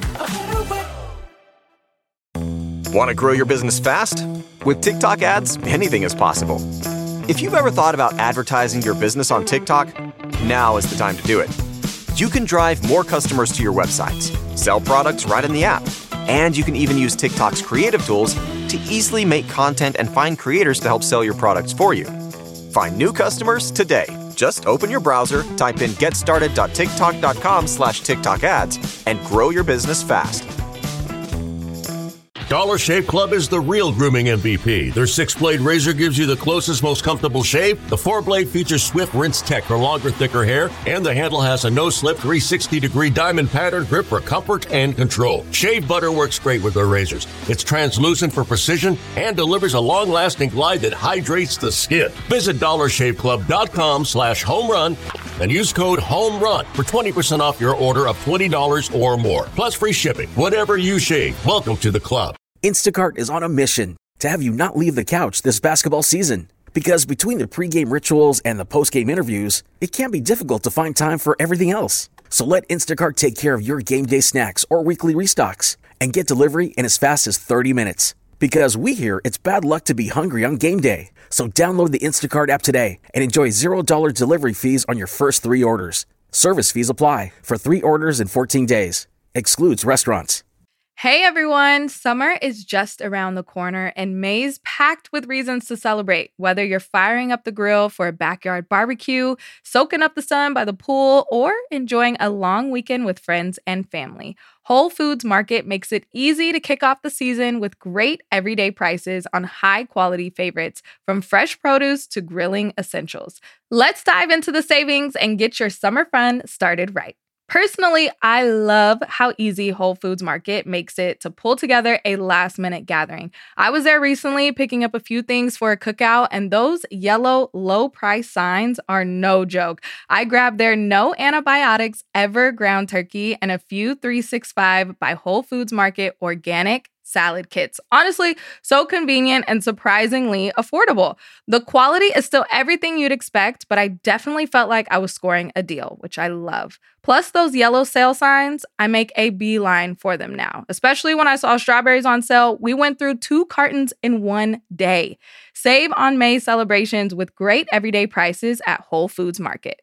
Want to grow your business fast? With TikTok ads, anything is possible. If you've ever thought about advertising your business on TikTok, now is the time to do it. You can drive more customers to your websites, sell products right in the app, and you can even use TikTok's creative tools to easily make content and find creators to help sell your products for you. Find new customers today. Just open your browser, type in getstarted dot tiktok dot com slash TikTok ads, and grow your business fast. Dollar Shave Club is the real grooming M V P. Their six-blade razor gives you the closest, most comfortable shave. The four-blade features swift rinse tech for longer, thicker hair, and the handle has a no-slip three hundred sixty degree diamond pattern grip for comfort and control. Shave butter works great with their razors. It's translucent for precision and delivers a long-lasting glide that hydrates the skin. Visit dollar shave club dot com slash home run and use code HOMERUN for twenty percent off your order of twenty dollars or more, plus free shipping. Whatever you shave, welcome to the club. Instacart is on a mission to have you not leave the couch this basketball season. Because between the pregame rituals and the postgame interviews, it can be difficult to find time for everything else. So let Instacart take care of your game day snacks or weekly restocks and get delivery in as fast as thirty minutes. Because we hear it's bad luck to be hungry on game day. So download the Instacart app today and enjoy zero dollars delivery fees on your first three orders. Service fees apply for three orders in fourteen days. Excludes restaurants. Hey everyone, summer is just around the corner and May's packed with reasons to celebrate. Whether you're firing up the grill for a backyard barbecue, soaking up the sun by the pool, or enjoying a long weekend with friends and family, Whole Foods Market makes it easy to kick off the season with great everyday prices on high-quality favorites, from fresh produce to grilling essentials. Let's dive into the savings and get your summer fun started right. Personally, I love how easy Whole Foods Market makes it to pull together a last-minute gathering. I was there recently picking up a few things for a cookout, and those yellow low-price signs are no joke. I grabbed their no antibiotics ever ground turkey and a few three sixty-five by Whole Foods Market organic salad kits. Honestly, so convenient and surprisingly affordable. The quality is still everything you'd expect, but I definitely felt like I was scoring a deal, which I love. Plus those yellow sale signs, I make a beeline for them now. Especially when I saw strawberries on sale, we went through two cartons in one day. Save on May celebrations with great everyday prices at Whole Foods Market.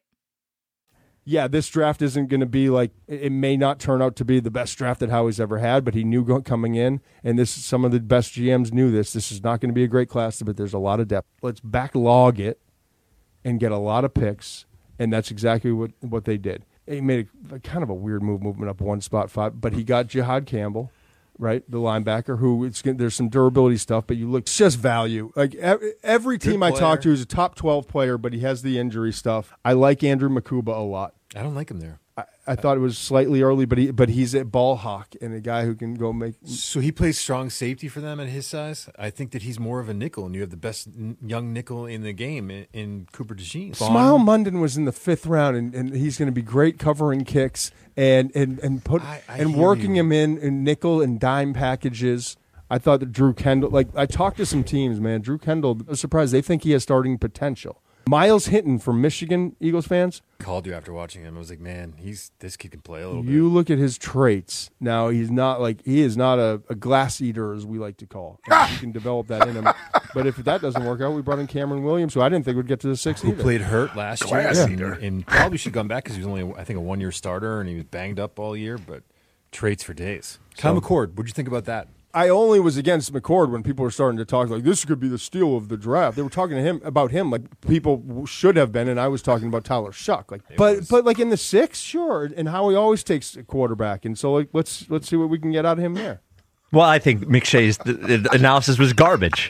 Yeah, this draft isn't going to be like, it may not turn out to be the best draft that Howie's ever had, but he knew coming in, and this is some of the best G Ms knew this. This is not going to be a great class, but there's a lot of depth. Let's backlog it and get a lot of picks, and that's exactly what, what they did. He made a, a kind of a weird move, moving up one spot five, but he got Jihad Campbell, right, the linebacker, who it's there's some durability stuff, but you look, it's just value. Like every team I talk to is a top twelve player, but he has the injury stuff. I like Andrew Makuba a lot. I don't like him there. I, I thought it was slightly early, but he but he's a ball hawk and a guy who can go make. So he plays strong safety for them at his size. I think that he's more of a nickel, and you have the best n- young nickel in the game in, in Cooper DeJean. Smile Munden was in the fifth round, and, and he's going to be great covering kicks and and and put I, I and working you. him in in nickel and dime packages. I thought that Drew Kendall, like I talked to some teams, man. Drew Kendall, I was surprised. They think he has starting potential. Miles Hinton from Michigan, Eagles fans. Called you after watching him. I was like, man, he's this kid can play a little you bit. You look at his traits. Now, he's not like, he is not a, a glass eater, as we like to call. You can develop that in him. But if that doesn't work out, we brought in Cameron Williams, who I didn't think would get to the sixth Who either. played hurt last glass year. eater. And, and probably should come back because he was only, I think, a one-year starter, and he was banged up all year, but traits for days. Kyle So- McCord, what'd you think about that? I only was against McCord when people were starting to talk like this could be the steal of the draft. They were talking to him about him like people should have been, and I was talking about Tyler Shuck. Like, but but like in the sixth, sure. And Howie always takes a quarterback, and so like let's let's see what we can get out of him there. Well, I think McShay's the, the analysis was garbage.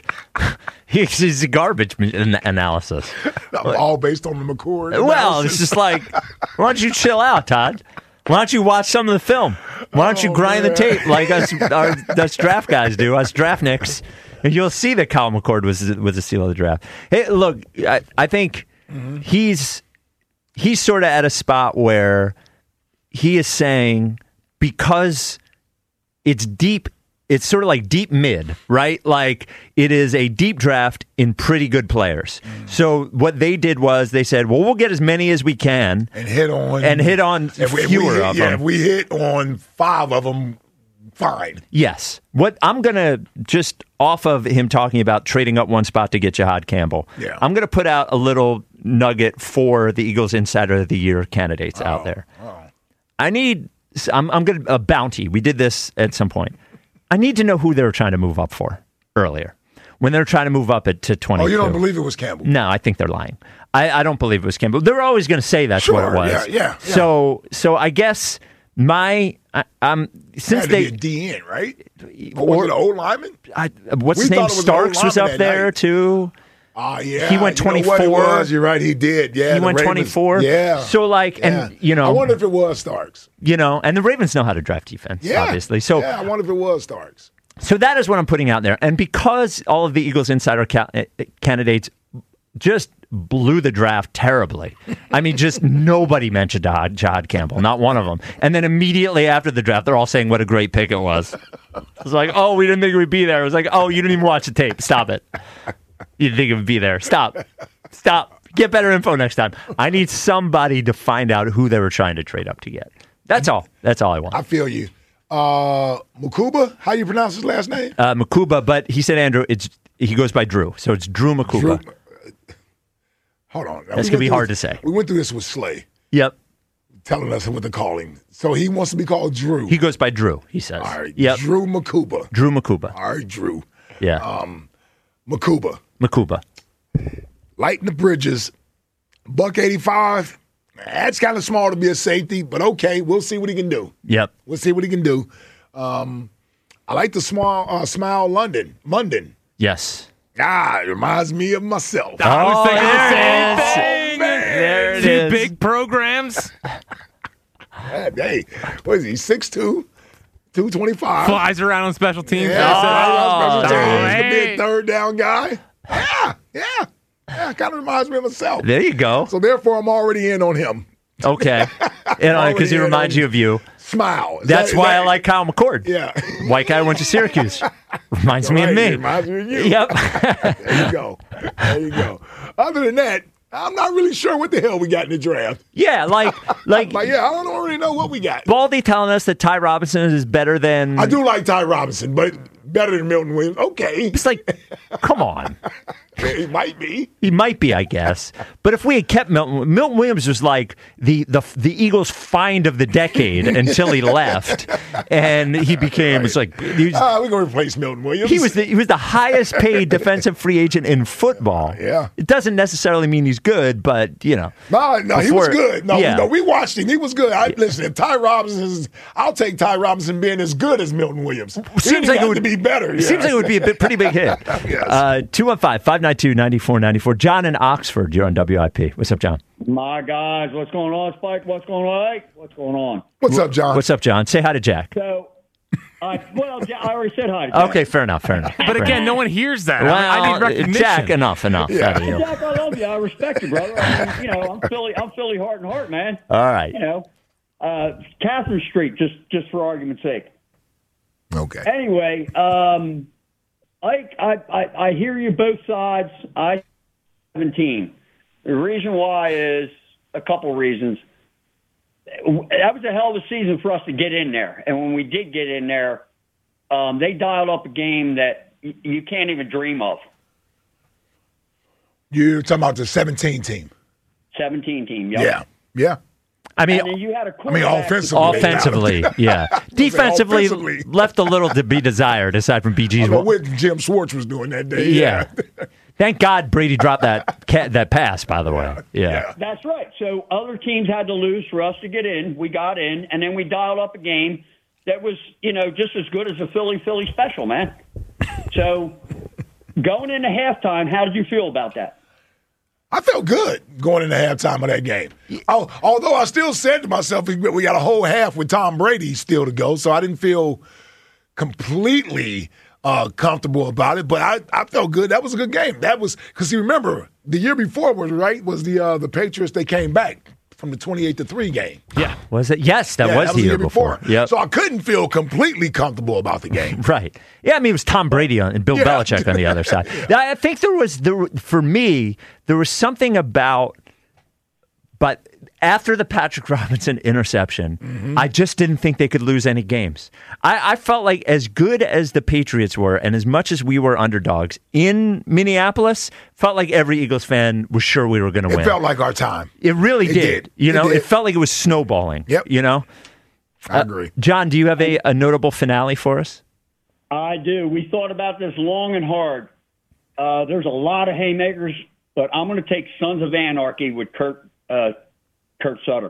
He's a garbage an- analysis. All based on the McCord. Well, analysis. it's just like, why don't you chill out, Todd? Why don't you watch some of the film? Why don't you Oh, grind man. the tape like us, our, us draft guys do, us draftnicks, and you'll see that Kyle McCord was was the steal of the draft. Hey, look, I, I think mm-hmm. he's he's sort of at a spot where he is saying because it's deep. It's sort of like deep mid, right? Like it is a deep draft in pretty good players. Mm. So what they did was they said, well, we'll get as many as we can. And hit on. And hit on if we, fewer if we hit, of yeah, them. if we hit on five of them, fine. Yes. What I'm going to, just off of him talking about trading up one spot to get Jihad Campbell, yeah. I'm going to put out a little nugget for the Eagles Insider of the Year candidates oh, out there. Oh. I need, I'm, I'm going to, a bounty. We did this at some point. I need to know who they were trying to move up for earlier. When they're trying to move up it to twenty-two. Oh, you don't believe it was Campbell? No, I think they're lying. I, I don't believe it was Campbell. They're always going to say that's sure, what it was. Yeah, yeah, yeah. So, so I guess My, I, um, since Had to they be a D N, right? Or was it an old lineman? I, what's We his name? thought it was an Starks old was lineman up that there night. too. Ah, yeah. He went You know what it twenty-four. was? You're right. He did. Yeah. He the went Ravens- twenty-four. Yeah. So like, Yeah. and you know, I wonder if it was Starks. you know, and the Ravens know how to draft defense, Yeah. obviously. So yeah, I wonder if it was Starks. So that is what I'm putting out there. And because all of the Eagles insider ca- candidates just blew the draft terribly. I mean, just nobody mentioned Jahad, Jahad Campbell, not one of them. And then immediately after the draft, they're all saying what a great pick it was. It's like, oh, we didn't think it would be there. It was like, oh, you didn't even watch the tape. Stop it. You didn't think it would be there. Stop. Stop. Get better info next time. I need somebody to find out who they were trying to trade up to get. That's all. That's all I want. I feel you. Uh, Makuba, how you pronounce his last name? Uh, Makuba, but he said, Andrew, it's he goes by Drew. So it's Drew Makuba. Drew- Hold on. That's going to be hard to say. We went through this with Slay. Yep. Telling us what to call him. So he wants to be called Drew. He goes by Drew, he says. All right. Yep. Drew Makuba. Drew Makuba. All right, Drew. Yeah. Um, Makuba. Makuba. Lighting the bridges. Buck eighty-five. That's kind of small to be a safety, but okay. We'll see what he can do. Yep. We'll see what he can do. Um, I like the small uh, smile London. London. Yes. Ah, it reminds me of myself. I was Oh, thinking there the it same is. thing. There it Two is. big programs. Hey, what is he? six two, two twenty-five Flies around on special teams. Yeah, They said. oh, special teams. Oh, Could be hey. a third down guy. Yeah, yeah. Yeah, kind of reminds me of myself. There you go. So therefore, I'm already in on him. Okay. Because he Already in reminds on you of you. Smile. Is That's that- is why that- I like Kyle McCord. Yeah. White guy went to Syracuse. Reminds me of Right, me. it Reminds me of you. Yep. There you go. There you go. Other than that, I'm not really sure what the hell we got in the draft. Yeah, like like But yeah, I don't already know what we got. Baldy telling us that Ty Robinson is better than I do like Ty Robinson, but better than Milton Williams. Okay. It's like, come on. He might be. He might be, I guess. But if we had kept Milton, Milton Williams was like the the the Eagles' find of the decade until he left, and he became Right. it's like he was, Uh, we're gonna replace Milton Williams. he was the he was the highest paid defensive free agent in football. Yeah. It doesn't necessarily mean he's good, but you know. No, no, he was Before- good. No, yeah. no, we watched him. He was good. I, listen, if Ty Robinson is, I'll take Ty Robinson being as good as Milton Williams. He Seems didn't like it have would to be better. It seems like it would be a bit, pretty big hit. Yes. Uh, two one five, five nine two, nine four nine four. John in Oxford, you're on W I P. What's up, John? My guys, what's going on, Spike? What's going on, Ike? What's going on? What's up, John? What's up, John? Say hi to Jack. So, I well, Ja- I already said hi to Jack. Okay, fair enough, fair enough. But Fair again, enough. no one hears that. Well, I I need recognition. Jack, enough, enough. Yeah. out of you. Jack, I love you. I respect you, brother. I mean, you know, I'm Philly. I'm Philly heart and heart, man. All right. You know, uh, Catherine Street, just just for argument's sake. Okay. Anyway, um, Ike, I, I I hear you both sides. I seventeen. The reason why is a couple reasons. That was a hell of a season for us to get in there, and when we did get in there, um, they dialed up a game that y- you can't even dream of. You're talking about the seventeen team. seventeen team, yep. Yeah. Yeah. I mean, And then you had a I mean, quarterback- offensively. offensively, yeah. Defensively, offensively. left a little to be desired, aside from B I G's. don't know what Jim Schwartz was doing that day. Yeah. Thank God Brady dropped that ca- that pass, by the way. Yeah. That's right. So other teams had to lose for us to get in. We got in, and then we dialed up a game that was, you know, just as good as a Philly Philly special, man. So going into halftime, how did you feel about that? I felt good going into halftime of that game. Oh, although I still said to myself, we we got a whole half with Tom Brady still to go, so I didn't feel completely uh, comfortable about it. But I, I felt good. That was a good game. That was because you remember the year before was right was the uh, the Patriots. They came back from the twenty-eight to three game. Yeah. Was it? Yes, that Yeah, was the year before. Yep. So I couldn't feel completely comfortable about the game. Right. Yeah, I mean, it was Tom Brady on, and Bill Yeah. Belichick on the other side. I think there was, there, for me, there was something about, but after the Patrick Robinson interception, Mm-hmm. I just didn't think they could lose any games. I, I felt like as good as the Patriots were, and as much as we were underdogs in Minneapolis, felt like every Eagles fan was sure we were going to It win. felt like our time. It really It did. did. You It know, did. it felt like it was snowballing. Yep. You know? I agree. John, do you have a, a notable finale for us? I do. We thought about this long and hard. Uh, there's a lot of haymakers, but I'm going to take Sons of Anarchy with Kurt uh, Kurt Sutter.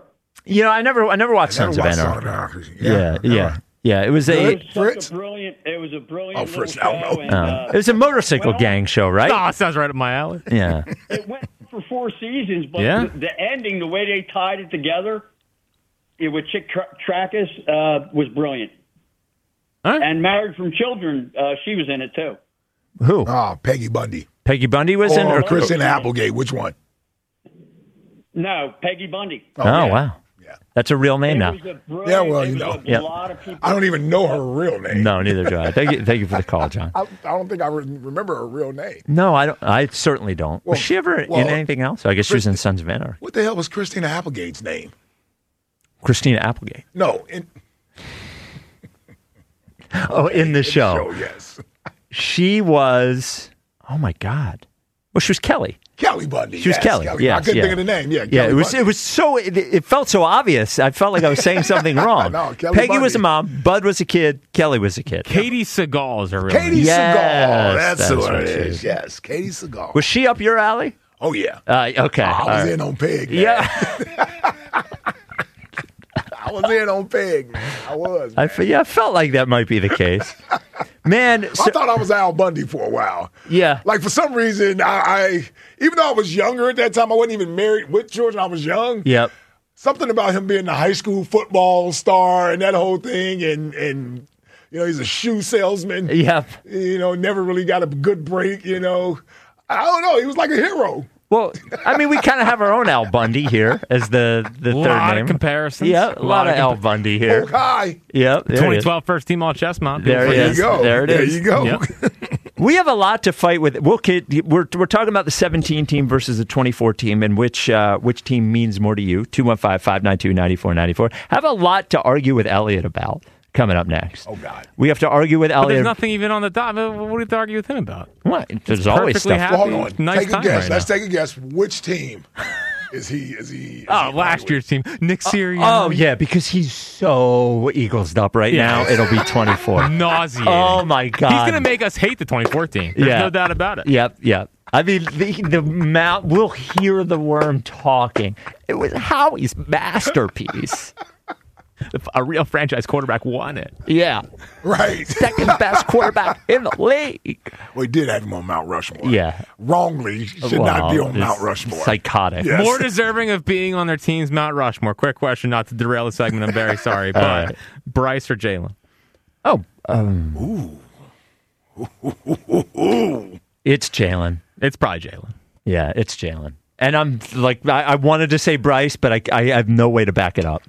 You know, I never, I never watched I never Sons of watched Anarchy. Sons of Anarchy. Yeah, Yeah, yeah, yeah. yeah. It was a. It was such a brilliant. It was a brilliant. Oh, Fritz, little I don't show, know. and, Uh, uh, it was a motorcycle well, gang show, right? Oh, sounds right up my alley. Yeah. It went for four seasons, but Yeah? the, the ending, the way they tied it together, it, with Chick Tra- Trackus, uh, was brilliant. Huh? And Married from Children, uh, she was in it too. Who? Oh, Peggy Bundy. Peggy Bundy was in, Or or Christina Applegate. Which one? No, Peggy Bundy. Oh, wow. That's a real name It now. was a brilliant- Yeah, well, it you was know. a Yep. lot of people. I don't even know her real name. No, neither do I. Thank you, thank you for the call, John. I, I don't think I re- remember her real name. No, I don't. I certainly don't. Well, was she ever well, in anything else? I guess she was in Sons of Anarchy. What the hell was Christina Applegate's name? Christina Applegate. No, in, Oh, in the show. show, yes. She was. Oh my God. Well, she was Kelly. Kelly Bundy. She was yes, Kelly. Kelly. Yes, I couldn't yeah. think of the name. Yeah, Yeah, Kelly it was. Bundy. It was so. It, it felt so obvious. I felt like I was saying something wrong. No, Kelly Peggy Bundy. was a mom. Bud was a kid. Kelly was a kid. Katie Seagal is her real Katie name. Yes, Seagal. That's, that's what what it she is. is. Yes, Katie Seagal. Was she up your alley? Oh yeah. Uh, okay. I all was right. in on Peg. Man. Yeah. I was in on Peg. Man. I was. I, fe- yeah, I felt like that might be the case. Man, so, I thought I was Al Bundy for a while. yeah. Like for some reason, I, I even though I was younger at that time, I wasn't even married with George. And I was young. Yep. Something about him being the high school football star and that whole thing, and and you know he's a shoe salesman. Yep. You know, never really got a good break. You know, I don't know. He was like a hero. Well, I mean, we kind of have our own Al Bundy here as the, the A third lot name. of comparisons. Yeah, a lot, of Al Bundy here. Okay. Yep. there it twenty is. twelve first team all chestnut. There it There is. you go. There it There is. you go. Yep. We have a lot to fight with. We'll, we're we're talking about the seventeen team versus the twenty-four team, and which uh, which team means more to you. two one five, five nine two, nine four nine four. Have a lot to argue with Elliot about. Coming up next. Oh God. We have to argue with But Elliot. there's nothing even on the dot. What do you have to argue with him about? What? There's always perfectly stuff. happy. Well, hold on. Nice take a time guess. right Let's now. take a guess. Which team is he? Is he? Is Oh, he last year's team. Nick Sirianni. Oh yeah, because he's so Eagles up right Yeah. now. It'll be twenty-four. Nauseating. Oh my God. He's going to make us hate the twenty fourteen. There's Yeah. no doubt about it. Yep, yep. I mean, the the mount. We'll hear the worm talking. It was Howie's masterpiece. A real franchise quarterback won it. Yeah, Right. second best quarterback in the league. We did have him on Mount Rushmore. Yeah, Wrongly should Well, not be on it's Mount Rushmore. Psychotic. Yes. More deserving of being on their team's Mount Rushmore. Quick question, not to derail the segment. I'm very sorry, but right. Bryce or Jalen? Oh, um, Ooh. it's Jalen. It's probably Jalen. Yeah, it's Jalen. And I'm like, I, I wanted to say Bryce, but I, I have no way to back it up.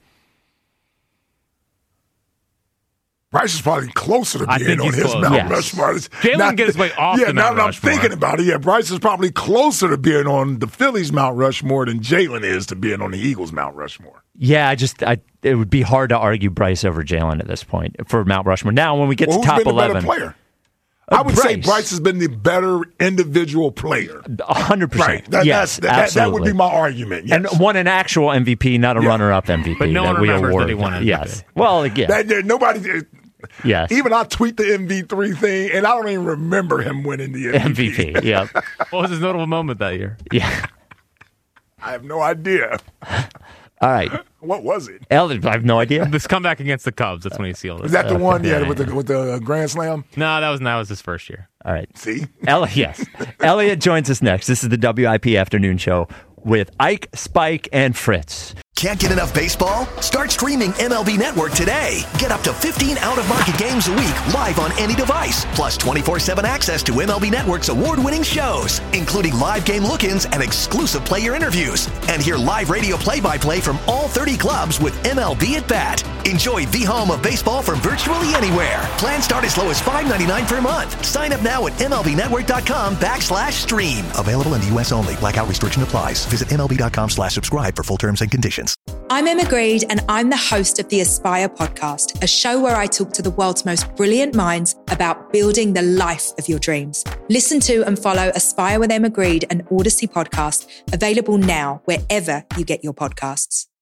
Bryce is probably closer to I being think on he's his close. Mount Yes. Rushmore. Jalen Not can get his way off Yeah, the now Mount that I'm Rushmore. thinking about it, yeah, Bryce is probably closer to being on the Phillies Mount Rushmore than Jalen is to being on the Eagles Mount Rushmore. Yeah, I just, I, it would be hard to argue Bryce over Jalen at this point for Mount Rushmore. Now, when we get Well, to who's top been the eleven, better player? Uh, I would say Bryce. Bryce has been the better individual player. A hundred percent. Right. That, Yes, that's, that, that would absolutely. be my argument. Yes. And won an actual M V P, not a Yeah. runner-up M V P. But no that one we remembers award. that he won M V P. Yes. Well, again, That, that- nobody. yes. Even I tweet the M V three thing, and I don't even remember him winning the M V P. M V P. Yeah. What was his notable moment that year? Yeah. I have no idea. All right. What was it? Elliot, I have no idea. This comeback against the Cubs. That's when he sealed it. Was that the one? Yeah, yeah, with the with the Grand Slam. No, that was that was his first year. All right. See, Elliot, yes. Elliot joins us next. This is the W I P Afternoon Show with Ike, Spike, and Fritz. Can't get enough baseball? Start streaming M L B Network today. Get up to fifteen out-of-market games a week live on any device, plus twenty-four seven access to M L B Network's award-winning shows, including live game look-ins and exclusive player interviews. And hear live radio play-by-play from all thirty clubs with M L B at Bat. Enjoy the home of baseball from virtually anywhere. Plans start as low as five ninety-nine per month. Sign up now at MLBnetwork.com backslash stream. Available in the U S only. Blackout restriction applies. Visit MLB.com slash subscribe for full terms and conditions. I'm Emma Greed, and I'm the host of the Aspire podcast, a show where I talk to the world's most brilliant minds about building the life of your dreams. Listen to and follow Aspire with Emma Greed, an Odyssey podcast, available now wherever you get your podcasts.